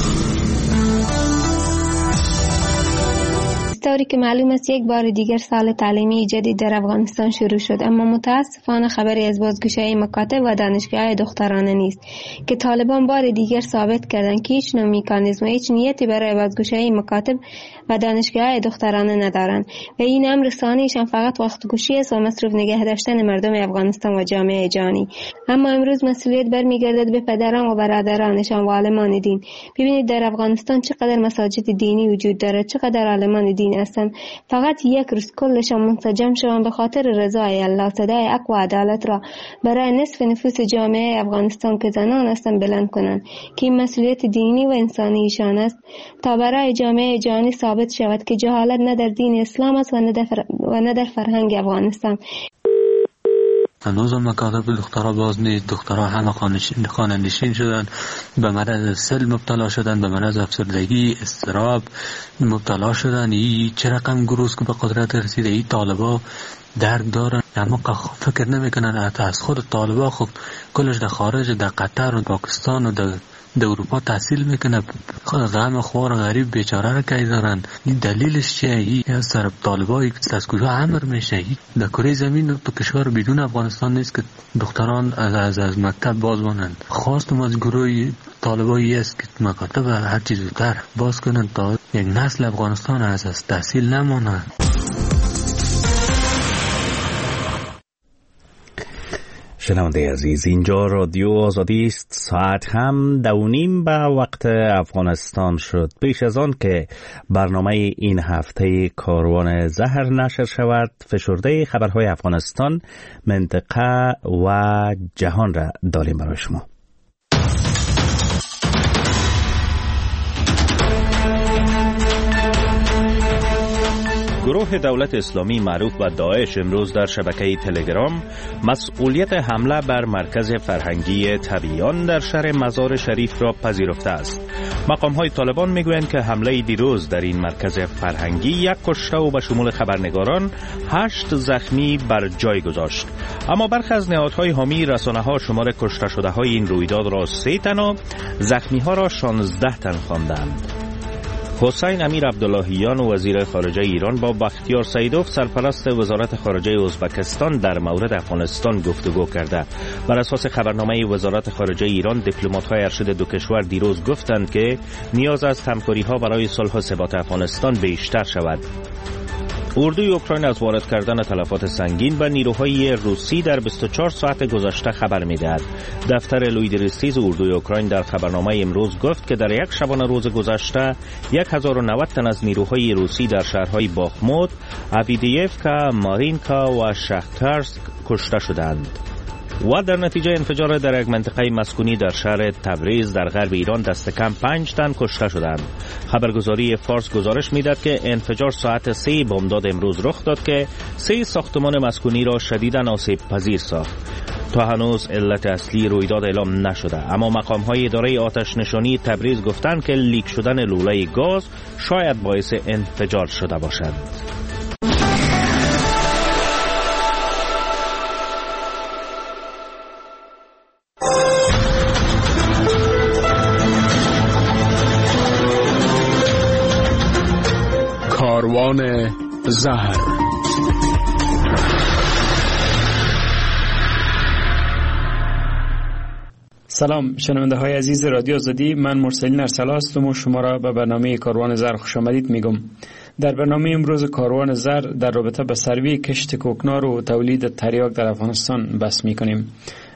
طوری که معلوم است یک بار دیگر سال تعلیمی جدید در افغانستان شروع شد، اما متاسفانه خبری از بازگشایی مکاتب و دانشگاه‌های دخترانه نیست که طالبان بار دیگر ثابت کردند که هیچ نوع مکانیزم و هیچ نیتی برای بازگشایی مکاتب و دانشگاه‌های دخترانه ندارند و این امر ثانیشان فقط وقت کشی است و مصروف نگه داشتن مردم افغانستان و جامعه جهانی. اما امروز مسئولیت برمیگردد به پدران و برادرانشان و عالمان دین. ببینید در افغانستان چقدر مساجد دینی وجود دارد، چقدر عالمان دین هستند. فقط یک روز کلشان منسجم شوند به خاطر رضای الله، صدای حق و عدالت را برای نصف نفوس جامعه افغانستان که زنان هستند بلند کنند که این مسئولیت دینی و انسانی ایشان است تا برای جامعه جهانی ثابت شود که جهالت نه در دین اسلام است و نه در فرهنگ افغانستان. هنوز مکاتب دخترها باز نیست. دخترها همه خانه نشین شدن، به مرض سل مبتلا شدن، به مرض افسردگی، اضطراب مبتلا شدن. این چه رقم گروه که به قدرت رسیده، این طالبا درد دارن. اما فکر نمیکنن حتی از خود طالبا خب کلش در خارج، در قطر و پاکستان و در اروپا تحصیل میکنه، غم خوار غریب بیچاره را که دارن. این دلیلش چیه؟ این سر طالبایی از کجا امر میشه؟ در کره زمین تو کشور بدون افغانستان نیست که دختران از مکتب باز مانند. خواستم از گروه طالبایی است که مکاتب هر چیز زودتر باز کنند تا یک نسل افغانستان از تحصیل نمانند. شنونده عزیز، اینجا رادیو آزادی است. ساعت هم 2:30 به وقت افغانستان شد. پیش از آن که برنامه این هفته کاروان زهر نشر شود، فشرده خبرهای افغانستان، منطقه و جهان را داریم برای شما. گروه دولت اسلامی معروف به داعش امروز در شبکه تلگرام مسئولیت حمله بر مرکز فرهنگی تبیان در شهر مزار شریف را پذیرفته است. مقام‌های طالبان میگویند که حمله دیروز در این مرکز فرهنگی 1 کشته و به شمول خبرنگاران 8 زخمی بر جای گذاشت. اما برخی از نهادهای حامی رسانه‌ها شمار کشته شده‌های این رویداد را 3 تن و زخمی‌ها را 16 تن خواندند. حسین امیر عبداللهیان وزیر خارجه ایران با بختیار سیدوف سرپرست وزارت خارجه ازبکستان در مورد افغانستان گفتگو کرده. بر اساس خبرنامه وزارت خارجه ایران، دیپلمات‌های ارشد دو کشور دیروز گفتند که نیاز است همکاری‌ها برای صلح و ثبات افغانستان بیشتر شود. اردوی اوکراین از وارد کردن تلفات سنگین به نیروهای روسی در 24 ساعت گذشته خبر می‌دهد. دفتر لویدریستیز اردوی اوکراین در خبرنامه امروز گفت که در یک شبانه روز گذشته 1090 تن از نیروهای روسی در شهرهای باخموت، آویدیفکا، مارینکا و شخترسک کشته شدند. و در نتیجه انفجار در یک منطقه مسکونی در شهر تبریز در غرب ایران دست کم 5 تن کشته شدند. خبرگزاری فارس گزارش می‌دهد که انفجار ساعت 3 بامداد امروز رخ داد که 3 ساختمان مسکونی را شدیداً آسیب پذیر ساخت. تا هنوز علت اصلی رویداد اعلام نشده، اما مقام‌های اداره آتش نشانی تبریز گفتند که لیک شدن لوله گاز شاید باعث انفجار شده باشد. کاروان زهر. سلام شنونده های عزیز رادیو آزادی، من مرسلین ارسلا هستم و شما را به برنامه کاروان زهر خوش آمدید میگم. در برنامه امروز کاروان زهر در رابطه به سروی کشت کوکنار و تولید تریاک در افغانستان بحث میکنیم.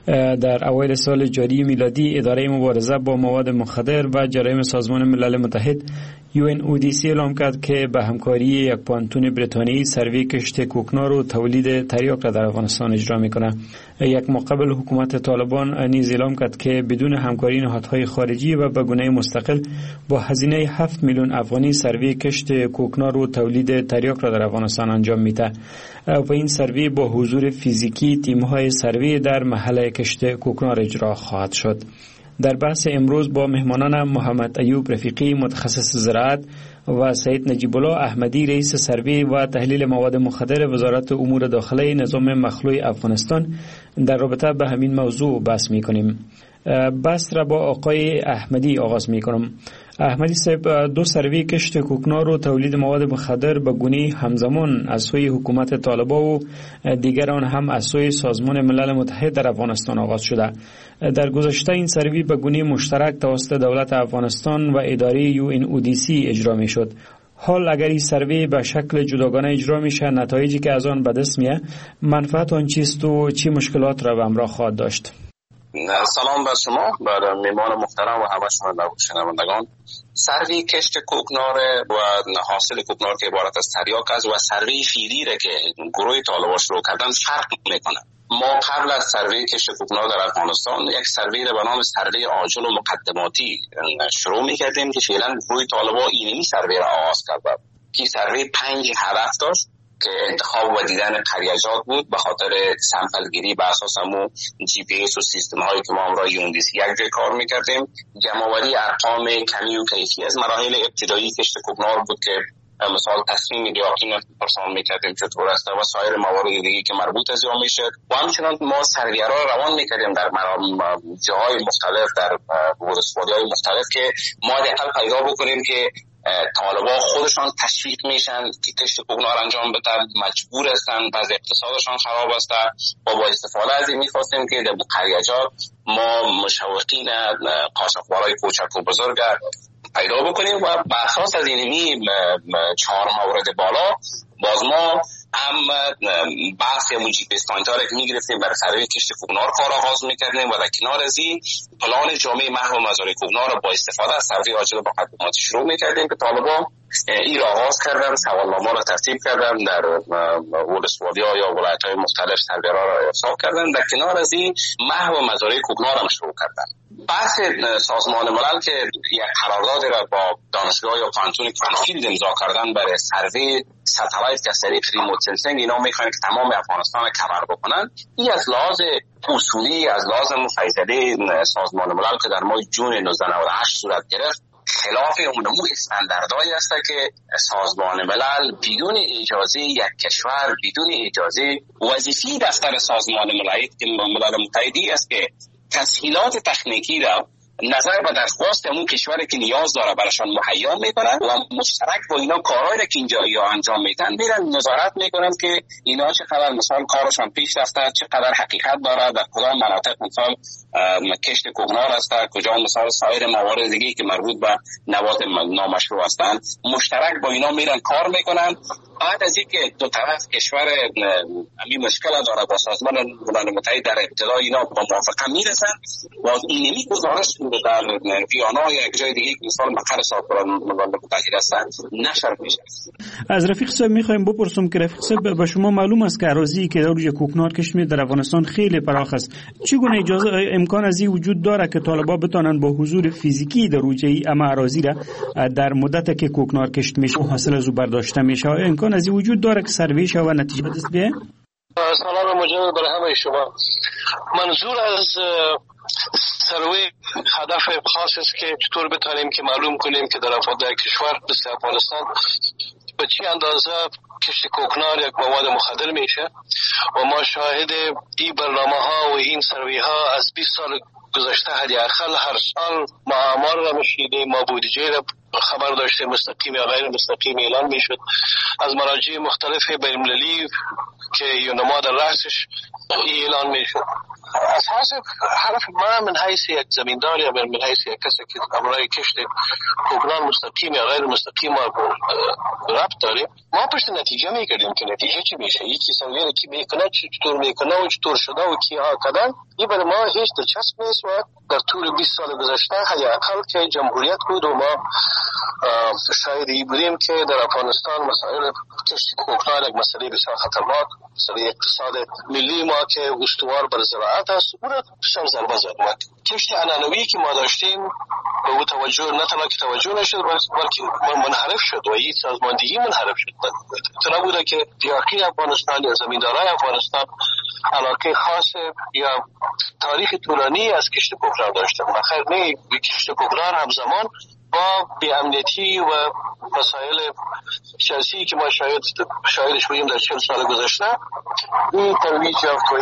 در اوایل سال جاری میلادی اداره مبارزه با مواد مخدر و جرایم سازمان ملل متحد UNODC اعلام کرد که به همکاری یک پانتون بریتانیایی سروی کشت کوکنار و تولید تریاک را در افغانستان اجرا میکنه. یک ماه قبل حکومت طالبان نیز اعلام کرد که بدون همکاری نهادهای خارجی و به گونه مستقل با هزینه 7 میلیون افغانی سروی کشت کوکنار و تولید تریاک را در افغانستان انجام میده. و این سروی با حضور فیزیکی تیم‌های سروی در محل کشت کوکنار اجرا خواهد شد. در بحث امروز با مهمانان محمد ایوب رفیقی متخصص زراعت و سید نجیب الله احمدی رئیس سروی و تحلیل مواد مخدر وزارت امور داخلی نظام مخلوع افغانستان در رابطه به همین موضوع بحث می‌کنیم. بحث را با آقای احمدی آغاز می‌کنم. احمدی صاحب، 2 سروی کشت کوکنار و تولید مواد مخدر به گونه همزمان از سوی حکومت طالبان و دیگر آن هم از سوی سازمان ملل متحد در افغانستان آغاز شده. در گذشته این سروی به گونه مشترک توسط دولت افغانستان و اداره UNODC اجرا می شد. حال اگر این سروی به شکل جداگانه اجرا میشه، نتایجی که از آن به دست میاد منفعت آن چیست و چی مشکلات را به همراه خواهد داشت؟ سلام بر شما، بر میهمان محترم و همه شنوندگان. سروی کشت کوکنار و حاصل کوکنار که عبارت از تریاک است و سروی فیلی را که گروه طالبان شروع کردن فرق میکنه. ما قبل از سروی کشت کوکنار در افغانستان یک سروی را به نام سروی عاجل و مقدماتی شروع میکردیم که فعلا گروه طالبان این سروی را آغاز کرد. که سروی 5 هدف داشت که انتخاب و دیدن قریجات بود به خاطر سمپل گیری به اساس همون GPS و سیستم هایی که ما همراه UNODC یک جای کار میکردیم. جمع‌آوری ارقام کمی و کیفی از مراحل ابتدایی کشت کوکنار بود که مثال تصمیم یاقین پرسان میکردیم چطور است و سایر موارد دیگه که مربوط از اون میشه و همچنان ما سرویه را روان میکردیم در جاهای مختلف در ولسوالی‌های مختلف که ما دقیقاً پیدا بکنیم که طالبان خودشان تشویق میشن که کشت کوکنار انجام بدن، مجبور هستن، بعضی اقتصادشان خراب است و با استفاده از این میخواستیم که در قریه‌جات ما مشوقین قاچاقبرای کوچک و بزرگ پیدا بکنیم و بر اساس از این 4 مورد بالا باز ما هم بحث جی پی اس پوینت ها را که میگرفتیم برای سروی کشت کوکنار کار آغاز میکردیم و در کنار از این پلان جامعه محو مزارع کوکنار را با استفاده از سروی عاجل با حکومت شروع میکردیم که طالبان این را آغاز کردن، سوالنامه را ترتیب کردن در ولسوالی‌ها یا ولایت‌های مختلف سروی‌ها را ارسال کردن. در کنار از این محو مزارع کوکنار هم شروع کردن. بحث سازمان ملل که یک قرارداد را با دانشگاه یا کانتون کرانفیلد امضا کردن برای سروی ستلایت که سری ریموت سنسینگ اینا میخوان که تمام افغانستان را کور بکنن. این از لحاظ اصولی از لحاظ فیصله سازمان ملل که در ماه جون 1998 صورت گرفت خلاف اونمو استانداردهایی است که سازمان ملل بدون اجازه یک کشور، بدون اجازه وظیفه دفتر سازمان ملل متحدی است که تسهیلات تکنیکی را نظر به درخواست اون کشوری که نیاز داره براشون مهیا میکنن و مشترک با اینا کارهایی که اینجا یا انجام میدن میرن نظارت میکنن که اینا چقدر مثلا کارشون پیش رفته، چقدر حقیقت داره، در کدام مناطق مثلا کشت کوکنار است، کجا مثلا سایر موارد دیگه که مربوط به نبات نامشروع هستند، مشترک با اینا میرن کار میکنن. بعد از اینکه دو طرف کشور همین مشکل داره با سازمان ملل متحد در ابتدا اینا با موافقه میرسن و اینمی گزارش در ویانا یا یک جای دیگه که مثلا مقر سازمان ملل متحد هستن نشر میشه. از رفیق صاحب میخوایم بپرسم که رفیق صاحب به شما معلوم است که اراضی که در کوکنار کشت می در افغانستان خیلی پراخ است. چگونه اجازه امکان از این وجود داره که طالبان بتونن با حضور فیزیکی در روجه اما اراضی را در مدت که کوکنار کشت میشه حاصل از او برداشته میشه امکان از این وجود داره که سروی شه و نتیجه دست بیه؟ سلام مجدد برای همه شما. منظور از سروی هدف خاص است که چطور بتونیم که معلوم کنیم که در کشور مثل افغانستان به چی اندازه کشت کوکنار یک مواد مخدر میشه و ما شاهد این برنامه ها و این سروی ها از 20 سال گذشته حداقل هر سال ما آمار را میشنیدیم، ما بودجه را خبر داشته مستقیم یا غیر مستقیم اعلان میشد از مراجع مختلف بین‌المللی که یونما در رأسش اعلان میشد. اساس حرف ما من حیث یک زمیندار یا من حیث یک کسی که امرای کشت کوکنار مستقیم یا غیر مستقیم ربط داریم، ما پشت نتیجه میگردیم که نتیجه چی میشه، یکی سویه کی میکنه، چطور میکنه و چطور شده و کی ها کدن. این برای ما هیچ دلچسب نیست و در طول 20 سال گذشته حداقل که جمهوریت بود و ما شاید این بودیم که در افغانستان مسائل کشت کوکنار یک مسئله بسیار خطرناک، مسئله اقتصاد ملی ما که استوار بر زراعت است، اون را بسیار ضربه زد. کشت عنعنوی که ما داشتیم به او توجه نه تنها که توجه نشد بلکه منحرف شد و این سازماندهی منحرف شد. طرح بوده که دیاقی افغانستان یا زمیندارای افغانستان علاقه خاص یا تاریخ طولانی از کشت کوکنار داشتن. بخیر نه کشت کوکنار همزمان با بی‌امنیتی و مسائل سیاسی که ما شاهدش بودیم در 40 سال گذشته، این ترویج یافت و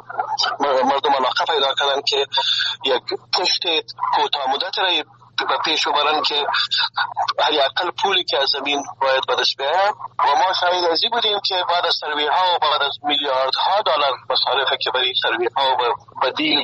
مردم علاقه پیدا کردن که یک کشت کوتاه مدت را به پیش ببرن که حداقل پولی که از زمین باید به دست بیاید و ما شاهد از این بودیم که بعد از سروی ها و بعد از میلیاردها دلار مصارفی که برای سروی ها و بدیل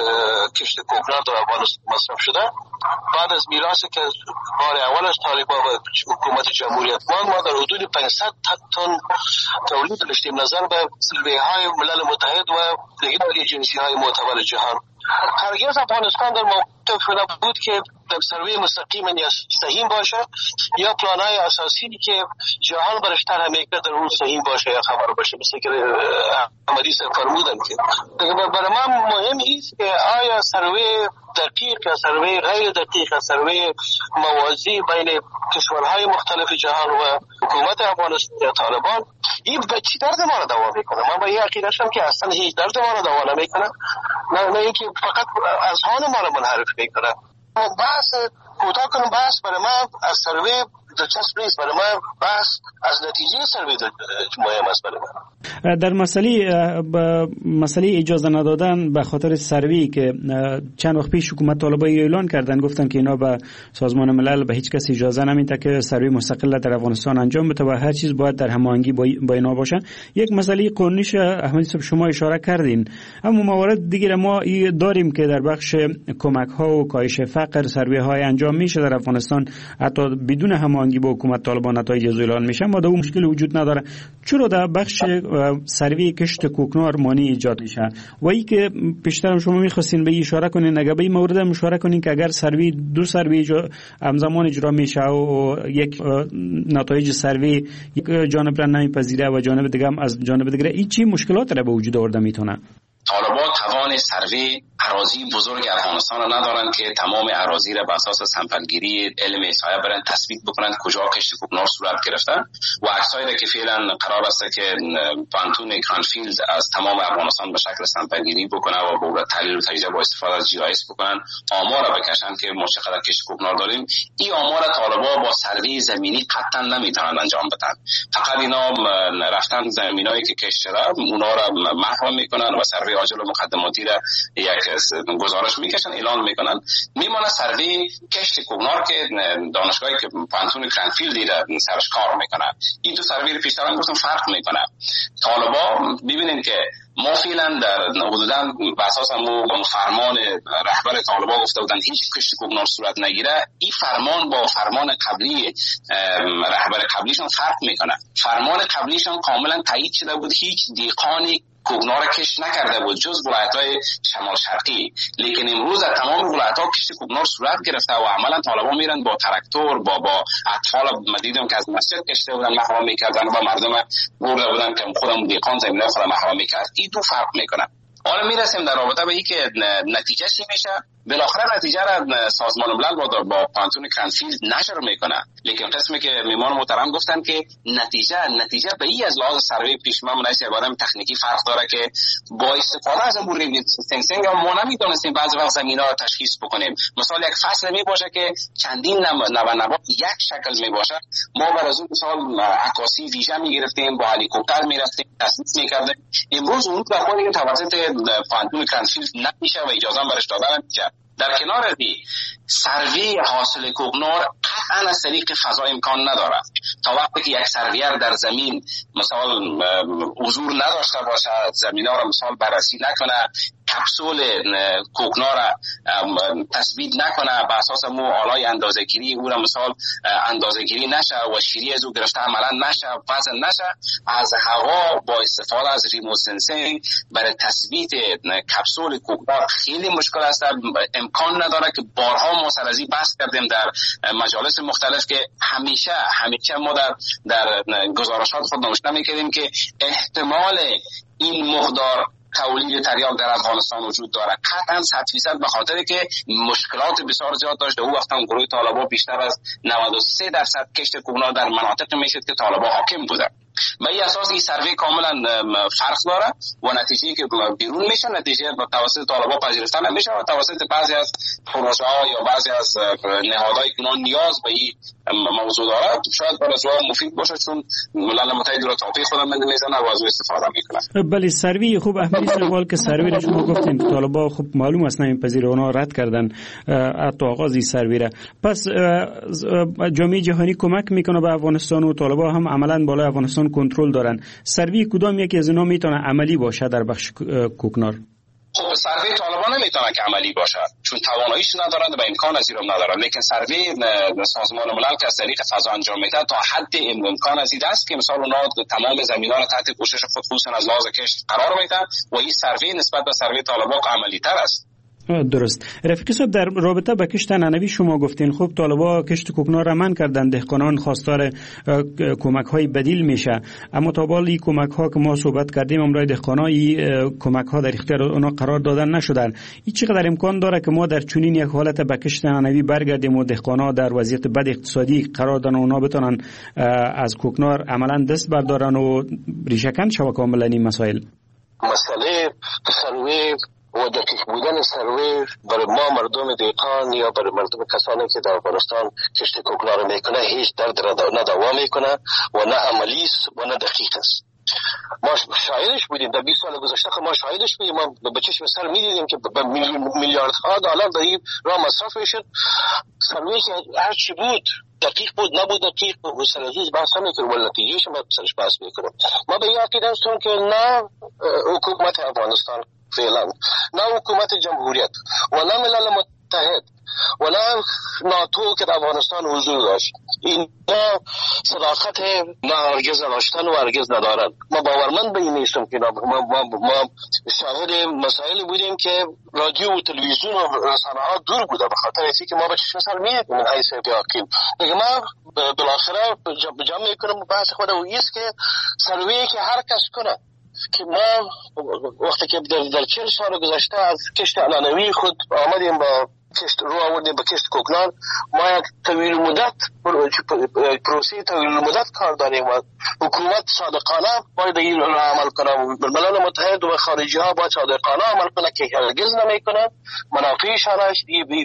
کشت کوکنار در افغانستان مصرف شده، بعد از میراثی که بار اول از طالبان و حکومت جمهوریت ما در حدود 500 تن تولید داشتیم نظر به سروی های ملل متحد و دیگر ایجنسی های معتبر جهان. هرگز افغانستان در موقف نبود که در سروی مستقیم یا سهیم باشه یا پلانهای اساسی که جهان برش طرح میکنه در اون سهیم باشه یا خبر باشه، مثل که احمدی صاحب فرمودن. که برای من مهم است که آیا سروی دقیق یا سروی غیر دقیق یا سروی موازی بین کشورهای مختلف جهان و حکومت افغانستان یا طالبان این به چی درد ما را دوا میکنه. من به این عقیده هستم که اصلا هیچ درد ما را دوا نمیکنه، نه اینکه فقط اذهان ما را منحرف میکنه. بحث کوتاه کنم، بحث برای ما از سروی دلچسب نیست. برای من بحث از نتیجه سروی مهم است. برای من در مسئله اجازه ندادن به خاطر سروی که چند وقت پیش حکومت طالبان اعلان کردن، گفتن که اینا به سازمان ملل به هیچ کس اجازه نمیده که سروی مستقل در افغانستان انجام بده و هر چیز باید در هماهنگی با اینا باشه. یک مسئله قانونیش احمدی صاحب شما اشاره کردین، اما موارد دیگه ما داریم که در بخش کمک ها و کاهش فقر سروی های انجام میشه در افغانستان، حتی بدون هماهنگی با حکومت طالبان نتایج اعلان میشه، ما در اون مشکل وجود نداره. چرا در بخش سروی کشت کوکنار مانع ایجاد میشه؟ و ای که پیشتر شما میخواستین به اشاره کنین، اگه به این مورد اشاره کنین که اگر دو سروی همزمان اجرا میشه و یک نتایج سروی یک جانب را نمیپذیره و جانب دیگه هم از جانب دیگه، این چی مشکلات را به وجود آورده میتونه؟ طالبان توان سروی اراضی بزرگ افغانستان را ندارند که تمام اراضی را به اساس سمپلگیری علم احصایه برن تثبیت بکنند کجا کشت کوکنار صورت گرفتن و عکسایی را که فعلا قرار است که پانتون کرانفیلد از تمام افغانستان به شکل سمپلگیری بکنه و با تحلیل و تجزیه با استفاده از جی آی اس بکنن، آمار را بکشن که ما چقدر کشت کوکنار داریم. این آمار طالبان با سروی زمینی قطعا نمیتونن انجام بدن. فقط اینا رفتن زمینایی که کشت شده اونا را محو میکنن و سروی عاجل و مقدماتی را یک گزارش میکشن اعلان میکنن. میمونه سروی کشت کوکنار که دانشگاهی که پانتون کرانفیلدی را سرش کار میکنه. این تو سروی رو پیشتر گفتم فرق میکنه. طالبان ببینید که ما فعلا در حدوداً به اساس فرمان رهبر طالبان گفته بودن هیچ کشت کوکنار صورت نگیره. این فرمان با فرمان قبلی رهبر قبلیشون فرق میکنه. فرمان قبلیشون کاملا تایید شده بود، هیچ دیقانی کوکنار کشت نکرده بود جز ولایت‌های شمال شرقی، لیکن امروز در تمام ولایت‌ها کشت کوکنار صورت گرفته و عملا طالبان میرن با تراکتور با اطفال مدیدم که از مسجد کشته بودن محو میکردن و مردم برده بودن که خودم دیقان زمینه خودم محو میکرد. این دو فرق میکنه. حالا میرسیم در رابطه به این که نتیجه چی میشه. بالاخره نتیجه را سازمان ملل با پانتون کرانفیلد نشر میکنه، لیکن قسمی که میمان محترم گفتن که نتیجه به این از لحاظ سروی پیشمه مناسب عبارم تکنیکی فرق داره که با استفاده از امور سنسینگ ما نمیدونستیم بعضی وقت زمینه را تشخیص بکنیم. مثلا یک فصل میباشه که چندین نبات یک شکل میباشه، ما برای از اون مثال عکاسی ویژه میگرفتیم، با هلیکوپتر میرفتیم تصویر میکردیم. امروز اون کاری که توسط پانتون کرانفیلد نمیشه و اجازه برش داده نمیشه. در کنار دی سروی حاصل کوکنار قطعا از طریق فضا امکان نداره. تا وقتی که یک سرویر در زمین مثلا حضور نداشته باشه، زمینا را مثلا بررسی نکنه، کپسول کوکنار را تثبیت نکنه، به اساس آلای اندازه‌گیری او را مثلا اندازه‌گیری نشه و شیری از او گرفته عملا نشه، وزن نشه، از هوا با استفاده از ریموت سنسینگ برای تثبیت کپسول کوکنار خیلی مشکل است. امکان نداره که بارها ما سر از این بحث کردیم در مجالس مختلف که همیشه ما در گزارشات خود نوشته می‌کردیم که احتمال این مقدار تولید تریاک در افغانستان وجود داره قطعا 100% به خاطر که مشکلات بسیار زیاد داشته. او وقتا گروه طالبان بیشتر از 93% کشت کوکنار در مناطق میشد که طالبان حاکم بوده. و این اساس این سروی کاملا فرق داره و نتیجه‌ای که بیرون میشه نتیجه توسط طالبان پذیرفته نمیشه و توسط بعضی از پروژه‌ها یا بعضی از نهادهای که نیاز به این موضوع داره شاید برای زوار مفید باشه، چون ملل متحد رو توفیق خودم میزنه و از اون استفاده میکنه. بله سروی خوب احمدی صاحب که سروی رو شما گفتین طالبان خب معلوم است نمیپذیره، اونا رد کردن حتی آغاز این سروی را. پس جامعه جهانی کمک میکنه به افغانستان و طالبان هم عملاً بالای افغانستان کنترل دارن. سروی کدام یکی از اینا میتونه عملی باشه در بخش کوکنار؟ خب سروی طالبان نمیتونه که عملی باشه چون تواناییش ندارند و امکان از این رو ندارند، لیکن سروی سازمان ملل که از طریق فضا انجام میده تا حد امکان از این است که مثلا اونا تمام زمین‌ها را تحت پوشش خود خصوصا از لحاظ کشت قرار میدن و این سروی نسبت به سروی طالبان عملی تر است. درست. رفیق صاحب در رابطه با کشت نانوی شما گفتین خب طالبان کشت کوکنار را منع کردن، دهقانان خواستار کمک های بدیل میشه، اما تا بالی کمک ها که ما صحبت کردیم امروز دهقانای کمک ها در اختیار اونا قرار دادن نشدن. این چقدر امکان داره که ما در چنین یک حالت به کشت نانوی برگردیم و دهقانا در وضعیت بد اقتصادی قرار دادن و اونا بتونن از کوکنار عملا دست بردارن و ریشه کن شو کاملا این مسائل؟ مسئله سروی و دقیق بودن سروه برای ما مردم دهقان یا برای مردم کسانی که در افغانستان کشت کوکنار میکنه هیچ درد نه دوا میکنه و نه عملی است و نه دقیق است. ما شاهدش بودیم در 20 سال گذشته، ما شاهدش بودیم، ما به چشم سر میدیدیم که میلیاردها دلار در این راه مصرف میشد. سروی که هر چی بود دقیق بود نبود دقیق و سرازیز بحث هم میکنم ولی نتیجهش ما سرش بحث میکنم. ما به این عقیده هستم که نه حکومت افغانستان فعلا، نه حکومت جمهوریت و نه ملل متحد و نه ناتو که در افغانستان حضور داشت، این صداقت نه هرگز نداشتن و هرگز ندارن. ما باورمند به این نیستم که ما شاهد مسائلی بودیم که رادیو و تلویزیون و رسانه ها دور بوده به خاطر اینکه که ما به چشم سر میدیم من حیث یقین. دیگه ما بالاخره جمع میکنم بحث خود و ایست که سروی که هر کس کنه که ما وقتی که در 40 سال گذشته از کشت علنوی خود آمدیم با کشت رو آوردیم به کشت کوکنار، ما یک طویل مدت پروسه طویل مدت کار داریم و حکومت صادقانه باید این رو عمل کنه و ملل متحد و خارجی ها باید صادقانه عمل کنه که هرگز نمیکنه. منافعشان است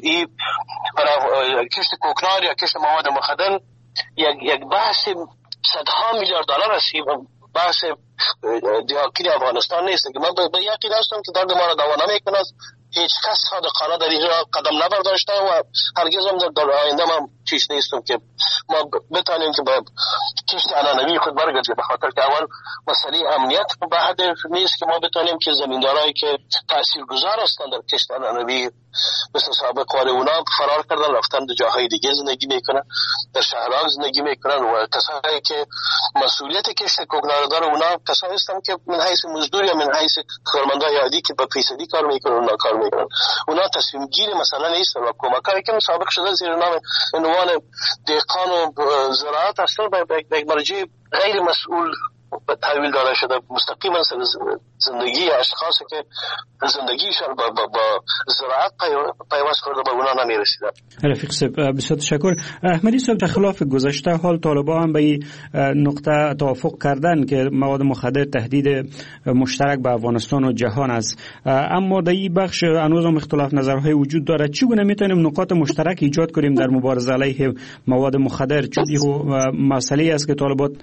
برای کشت کوکنار یا کشت مواد مخدر یک بحث صدها میلیارد دلار است. بحث دیاکین افغانستان نیست که من به یقین هستم که درد ما را دوا نمیکنه. هیچ کس صادقانه در این راه قدم نبرداشته و هرگز هم در آینده من چیز نیستم که ما بتانیم که با کشت علنوی خود برگردیم، به خاطر که اول مسئله امنیت به حد نیست که ما بتانیم که زمیندارایی که تاثیرگذار هستند در کشت علنوی مثل سابق ولی اونا فرار کردن رفتن در جاهای دیگه زندگی میکنن، در شهرها زندگی میکنن و کسایی که مسئولیت کشت کوکنار داره اونا کسایی هستن که من حیث مزدور یا من حیث کارمندای عادی که به فیصدی کار میکنن اونا کار میکنن. اونا تصمیم گیر مثلا نیستن و کمکایی که مسابقه شده زیر نام عنوان دهقان و زراعت اصلا به یک مرجع غیر مسئول تحویل داده شده. مستقیما زندگی اشخاصی که زندگیشان با زراعت پیوست کرده به اونا نمیرسیده. رفیق صاحب بسیار تشکر. احمدی صاحب در خلاف گذشته حال طالبان هم به این نقطه توافق کردن که مواد مخدر تهدید مشترک به افغانستان و جهان است، اما در این بخش هنوز هم اختلاف نظرهای وجود دارد. چگونه میتونیم نقاط مشترک ایجاد کنیم در مبارزه علیه مواد مخدر؟ چون این مسئله است که طالبان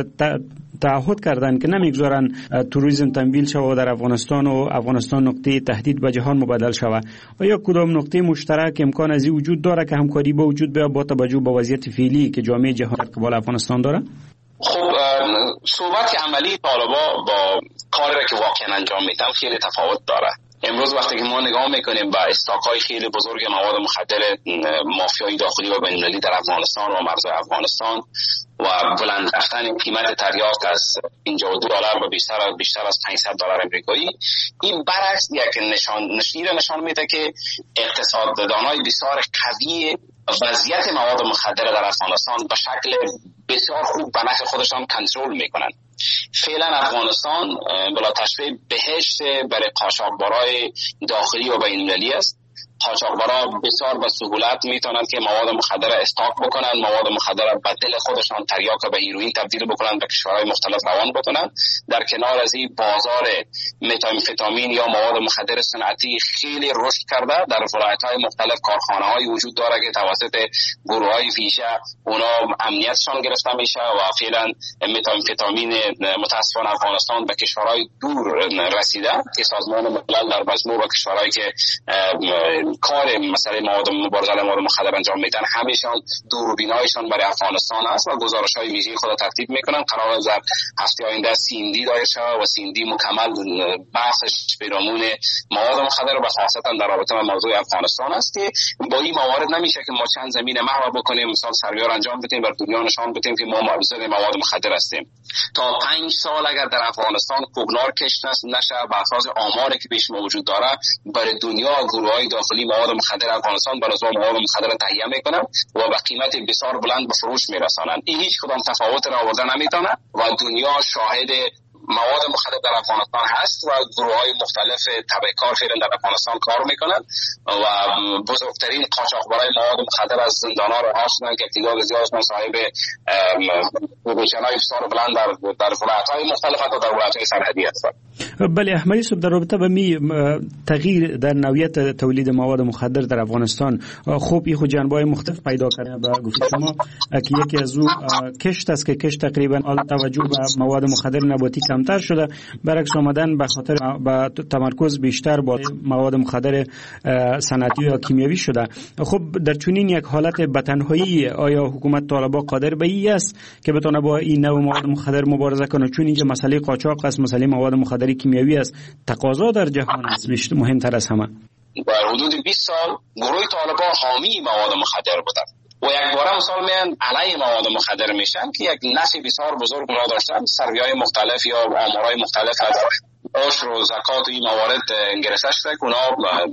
تعهد کردن که نمیگذارن توریسم تمویل شود در افغانستان و افغانستان نقطه تهدید به جهان مبدل شود. آیا کدام نقطه مشترک امکان از این وجود داره که همکاری با وجود بیاد با توجه به وضعیت فعلی که جامعه جهان در قبال افغانستان داره؟ خب صحبت عملی طالبان با کاری که واقعا انجام میدن خیلی تفاوت داره. امروز وقتی که ما نگاه میکنیم به استاک‌های خیلی بزرگ مواد مخدر مافیایی داخلی و بین‌المللی در افغانستان و مرزهای افغانستان و بلند رفتن قیمت تریاک از $52 و بیشتر از $500 امریکایی، این برعکس یک نشان میده که اقتصاددانای بسیار قوی وضعیت مواد مخدر در افغانستان به شکل بسیار خوب به نفع خودشان کنترل میکنن. فعلا افغانستان بلا تشبیه بهشت برای قاچاقبرای داخلی و بین‌المللی است. قاچاقبرا بسیار به سهولت میتونند که مواد مخدر استاک بکنن، مواد مخدر به دل خودشان تریاک به هیروئین تبدیل بکنن، به کشورهای مختلف روان بکنن. در کنار از این بازار متامفتامین یا مواد مخدر صنعتی خیلی رشد کرده. در ولایت‌های مختلف کارخانه‌های وجود داره که توسط گروه‌های ویژه اونا امنیتشان گرفته میشه و فعلا متامفتامین متاسفانه افغانستان به کشورهای دور رسیده که سازمان ملل در مجموع کشورهایی که کار مسئله مبارزه علیه مواد مخدر انجام میدن همیشان دوربینایشان برای افغانستان است و گزارش‌های ویژه‌ای خود ترتیب میکنن. قرار است در هفته آینده سیندی دایر شود و سیندی مکمل بحثش پیرامون مواد مخدر و خاصتا در رابطه با موضوع افغانستان است که با این موارد نمیشه که ما چند زمین محو بکنیم، مثلا سرویار انجام بدیم بر دنیا نشان بدیم که ما مبارزه مواد مخدر هستیم. تا 5 سال اگر در افغانستان کوکنار کشت نشه بر اساس آماری که پیش ما وجود داره، برای دنیا گروه‌های داخلی مواد مخدر افغانستان بر اساس مواد مخدر تهیه میکنن و به قیمت بسیار بلند به فروش میرسانن. این هیچ کدام تفاوت را آورده نمیتونه و دنیا شاهد مواد مخدر در افغانستان هست و گروه‌های مختلف تبهکار فعلا در افغانستان کار میکنند و بزرگترین قاچاقبرای مواد مخدر از زندان‌ها رها شدند که تعداد زیادی صاحب پوزیشن‌های افسار بلند در ولایت‌های مختلف و در ولایت‌های سرحدی هستند. بله احمدی صاحب، در رابطه با تغییر در نوعیت تولید مواد مخدر در افغانستان خوب این خود جنبه‌های مختلف پیدا کرده به گفته شما که یکی از او کشت است که کشت تقریبا حال توجه به مواد مخدر نباتی کمتر شده، برعکس آمدن به خاطر با تمرکز بیشتر با مواد مخدر صنعتی یا کیمیایی شده. خب در چنین یک حالت به تنهایی آیا حکومت طالبان قادر به این است که بتونه با این نوع مواد مخدر مبارزه کنه؟ چون اینجا مسئله قاچاق است، مسئله مواد مخدر کیمیایی است، تقاضا در جهان است مهمتر از همه. در حدود 20 سال گروه طالبان حامی مواد مخدر بودند و یک بار مثال میان علیه مواد مخدر میشن که یک نسل بسیار بزرگ را داشتن. سروی‌های مختلف یا آمارهای مختلف از عشر و زکات و این موارد گرفته شده که اونا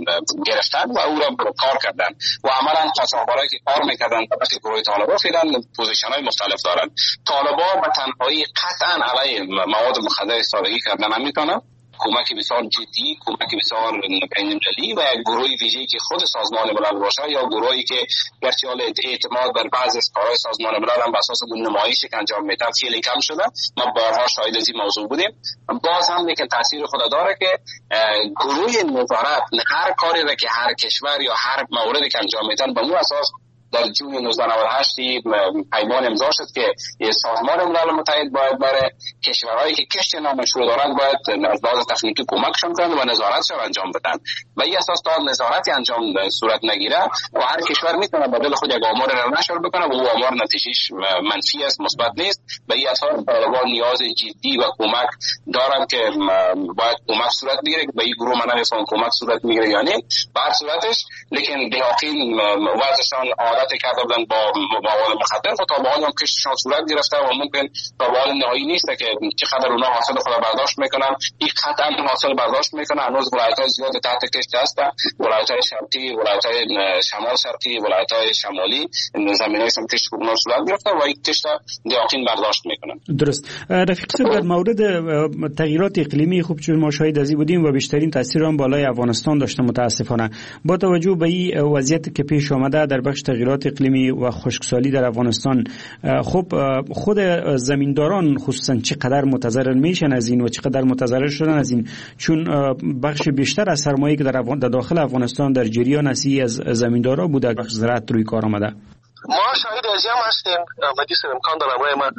گرفتن و او را کار کردن و عملا قاچاقبرایی که کار میکردن برای گروه طالبان فعلا پوزیشن‌های مختلف دارن. طالبان به تنهایی قطعا علیه مواد مخدر ایستادگی کردن نمیتونن. کمک بسیار جدی، کمک بسیار بین‌المللی و یک گروه ویژه‌ای که خود سازمان ملل باشه یا گروهی که گرچه حال اعتماد بر بعضی از کارهای سازمان ملل هم بر اساس نمایشی که انجام میدن خیلی کم شده. ما بارها شاهد از این موضوع بودیم. باز هم لیکن تاثیر خود داره که گروه نظارت هر کاری را که هر کشور یا هر موردی که انجام میدن به اون اساس در جون 1998 پیمان امضا شد که سازمان ملل متحد باید برای کشورهایی که کشت نامشروع دارند باید از لحاظ تکنیکی کمکشون کنند و نظارتشون انجام بدن و این اساس تا نظارتی انجام صورت نگیره و هر کشور میتونه بدل خود یک آمار را نشر بکنه و او آمار نتیجهش منفی است، مثبت نیست. به این اساس طالبان نیاز جدی و کمک دارن که باید کمک صورت بگیره. به این گروه من نمی‌فهمم کمک صورت میگیره یا نه. به هر صورتش لیکن دیاقین وضعشان عادت کرده بودن با مواد مخدر و تا به حال هم کشتشان صورت گرفته و ممکن تا به حال نهایی نیست که چقدر اونا حاصل خود برداشت میکنن. این قطعا حاصل برداشت میکنن. هنوز ولایت‌های زیاد تحت کشت هستن، ولایت‌های شرقی، ولایت‌های شمال شرقی، ولایت‌های شمالی زمینه‌های کشت اونا صورت گرفته و این کشت دیاقین برداشت میکنن. درست. رفیق صاحب، در مورد تغییرات اقلیمی خوب چون ما شاهد ازی بودیم و بیشترین تاثیر آن بالای افغانستان داشته متاسفانه. با توجه به این وضعیت که پیش آمده در بخش تغییرات اقلیمی و خشکسالی در افغانستان، خب خود زمینداران خصوصا چقدر متضرر میشن از این و چقدر متضرر شدن از این، چون بخش بیشتر از سرمایه‌ای که در داخل افغانستان در جریان است از زمیندارا بوده که زراعت روی کار آمده. ما شاهد از هم هستیم. مدیس امکان داره برای من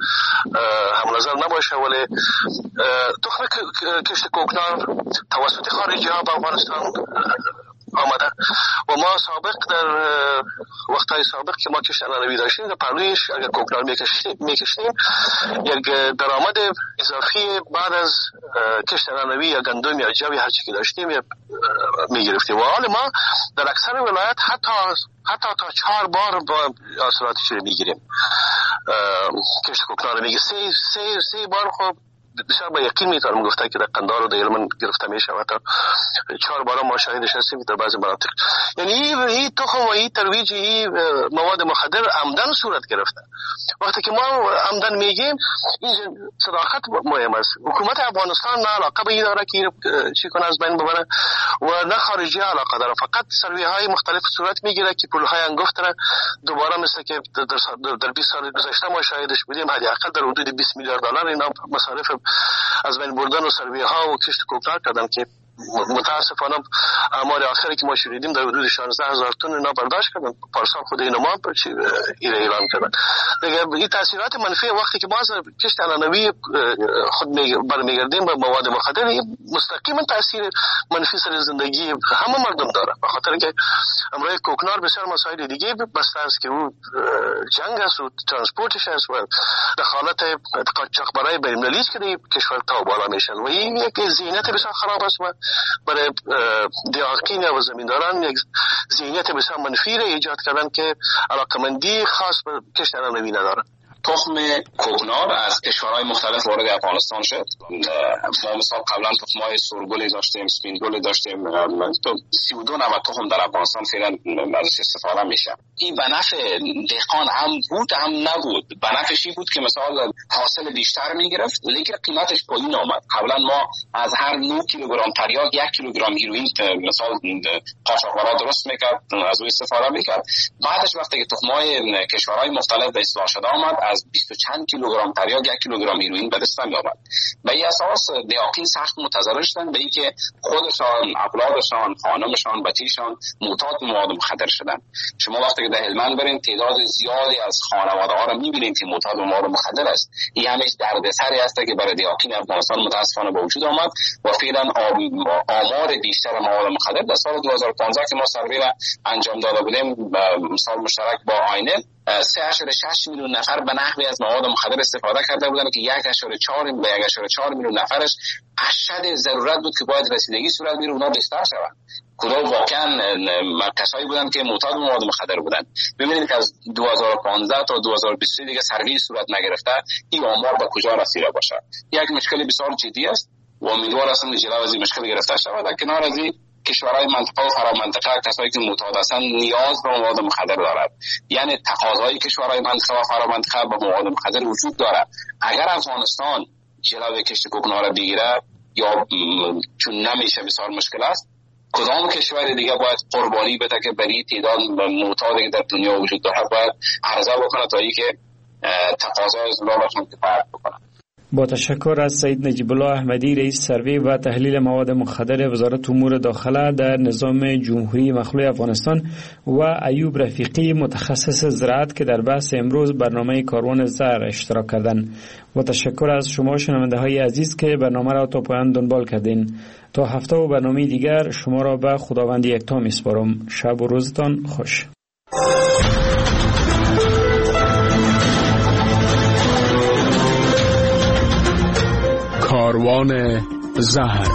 هم نظر نباشه، ولی تخم کشت کوکنار توسط خارجی ها به افغانستان آمده و ما سابق در وقتهای سابق که ما کشت انانوی داشتیم در پهلویش اگر کوکنار میکشتیم یک درآمد اضافی بعد از کشت انانوی یا گندم یا جو هر چی که داشتیم میگرفتیم و حال ما در اکثر ولایت حتی تا 4 بار با حاصلاتش رو میگیریم. کشت کوکنار میگه 3 بار. خب بسیار با یقین میتونم گفته که در قندار و در یلمن گرفته میشه و تا 4 بار ما شاهدش هستیم در بعضی مناطق. یعنی این تخم و این ترویج این مواد مخدر عمدن صورت گرفته. وقتی که ما عمدن میگیم این صداقت مهم است. حکومت افغانستان نه علاقه به این داره که چی کنه از بین ببره و نه خارجی علاقه داره. فقط سروی های مختلف صورت میگیره که پول های انگفت را دوباره مثل که در 20 سال گذشته ما شاهدش بودیم حداقل در حدود 20 میلیارد دلار اینا مصارف از بین بردن و سرویه ها و کشت کوکنار کردن که متاسفانه آمار آخری که ما شنیدیم در حدود 16,000 تن اینا برداشت کردن. پارسال خود اینا ما اعلام کردن. دیگه این تاثیرات منفی وقتی که ما از کشت انانوی خود برمیگردیم به مواد مخدر مستقیما تاثیر منفی سر زندگی همه مردم داره. به خاطر که امروز کوکنار بسیار مسائل دیگه بسته است که او جنگ است و ترانسپورتش است و دخالت قاچاقبرای بین‌المللی است که در کشور تا بالا میشن و این یک ذهنیت بسیار خراب است و برای دیاقین و زمینداران یک ذهنیت بسیار منفی را ایجاد کردن که علاقمندی خاص به کشت انانوی ندارن. تخم کوکنار از کشورهای مختلف وارد افغانستان شد. ما مثلا قبلا تخم‌های سرگل داشتیم، سپینگل داشتیم، تو 32 نوع تخم در افغانستان فعلا ازش استفاده میشه. این به نفع دهقان هم بود هم نبود. به نفعش این بود که مثلا حاصل بیشتر میگرفت، لیکن قیمتش پایین آمد. قبلا ما از هر 9 کیلوگرم تریاک 1 کیلوگرم هیروئین مثلا قاچاقبرا درست میکرد، از اون استفاده میکرد. بعدش وقتی که تخم‌های کشورهای مختلف به اصلاح شده آمد، از 20 چند کیلوگرم تریاک 1 کیلوگرم هیروئین به دست آمد. به این اساس دهقان سخت متضرر شدن به اینکه خودشان، اولادشان، خانمشان، بچه‌شان معتاد به مواد مخدر شدن. شما وقتی که در هلمند برین تعداد زیادی از خانواده‌ها رو می‌بینید که معتاد به مواد مخدر است. این همش دردسری است که برای دهقان افغانستان متأسفانه به وجود آمد و فعلا آمار بیشتر مواد مخدر در سال 2015 که ما سروی را انجام داده بودیم مثال مشترک با آینه 3.6 میلیون نفر به نحوی از مواد مخدر استفاده کرده بودند که 1.4 میلیون نفرش اشد ضرورت بود که باید رسیدگی صورت بگیره اونا بیشتر شوند. کدام واقعا کسایی بودند که معتاد به مواد مخدر بودند. ببینید که از 2015 تا 2023 دیگه سروی صورت نگرفته این آمار به کجا رسیده باشه. یک مشکل بسیار جدی است و امیدوار هستم جلو از این مشکل گرفته شود. در کنار از این کشورهای منطقه و فرامنطقه کسایی که معتاد هستند نیاز به مواد مخدر دارد، یعنی تقاضای کشورهای منطقه و فرامنطقه به مواد مخدر وجود دارد. اگر افغانستان جلوی کشت کوکنار بگیره یا چون نمیشه بسیار مشکل است، کدام کشور دیگه باید قربانی بده که برای تعداد معتادی که در دنیا وجود دارد باید عرضه بکنه تا اینکه تقاضای زلالشون کفایت بکنه. با تشکر از سید نجیب الله احمدی رئیس سروی و تحلیل مواد مخدر وزارت امور داخله در نظام جمهوری مخلوع افغانستان و ایوب رفیقی متخصص زراعت که در بحث امروز برنامه کاروان زهر اشتراک کردند. و تشکر از شما شنونده های عزیز که برنامه را تا پایان دنبال کردین. تا هفته و برنامه دیگر شما را به خداوند یکتا میسپارم. شب و روزتان خوش. کاروان زهر.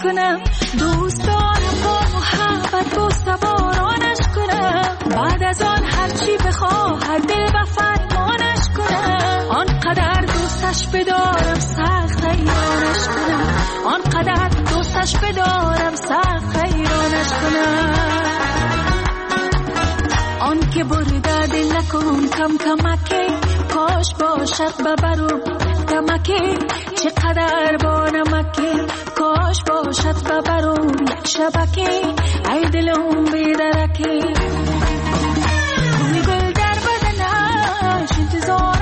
کنم، دوست دارم با محبت با سوارانش کنم، بعد از آن هرچی بخواهد دل و فرمانش کنم، آنقدر دوستش بدارم سخت حیرانش کنم، آنقدر دوستش بدارم سخت حیرانش کنم. آن که برده دل نکن کم کمکه، کاش باشد ببرو کمکه، چقدر با نمکه، کاش باشد ببرو یک شبکه، ای دلم بیدرکه، گل در بدنش انتظار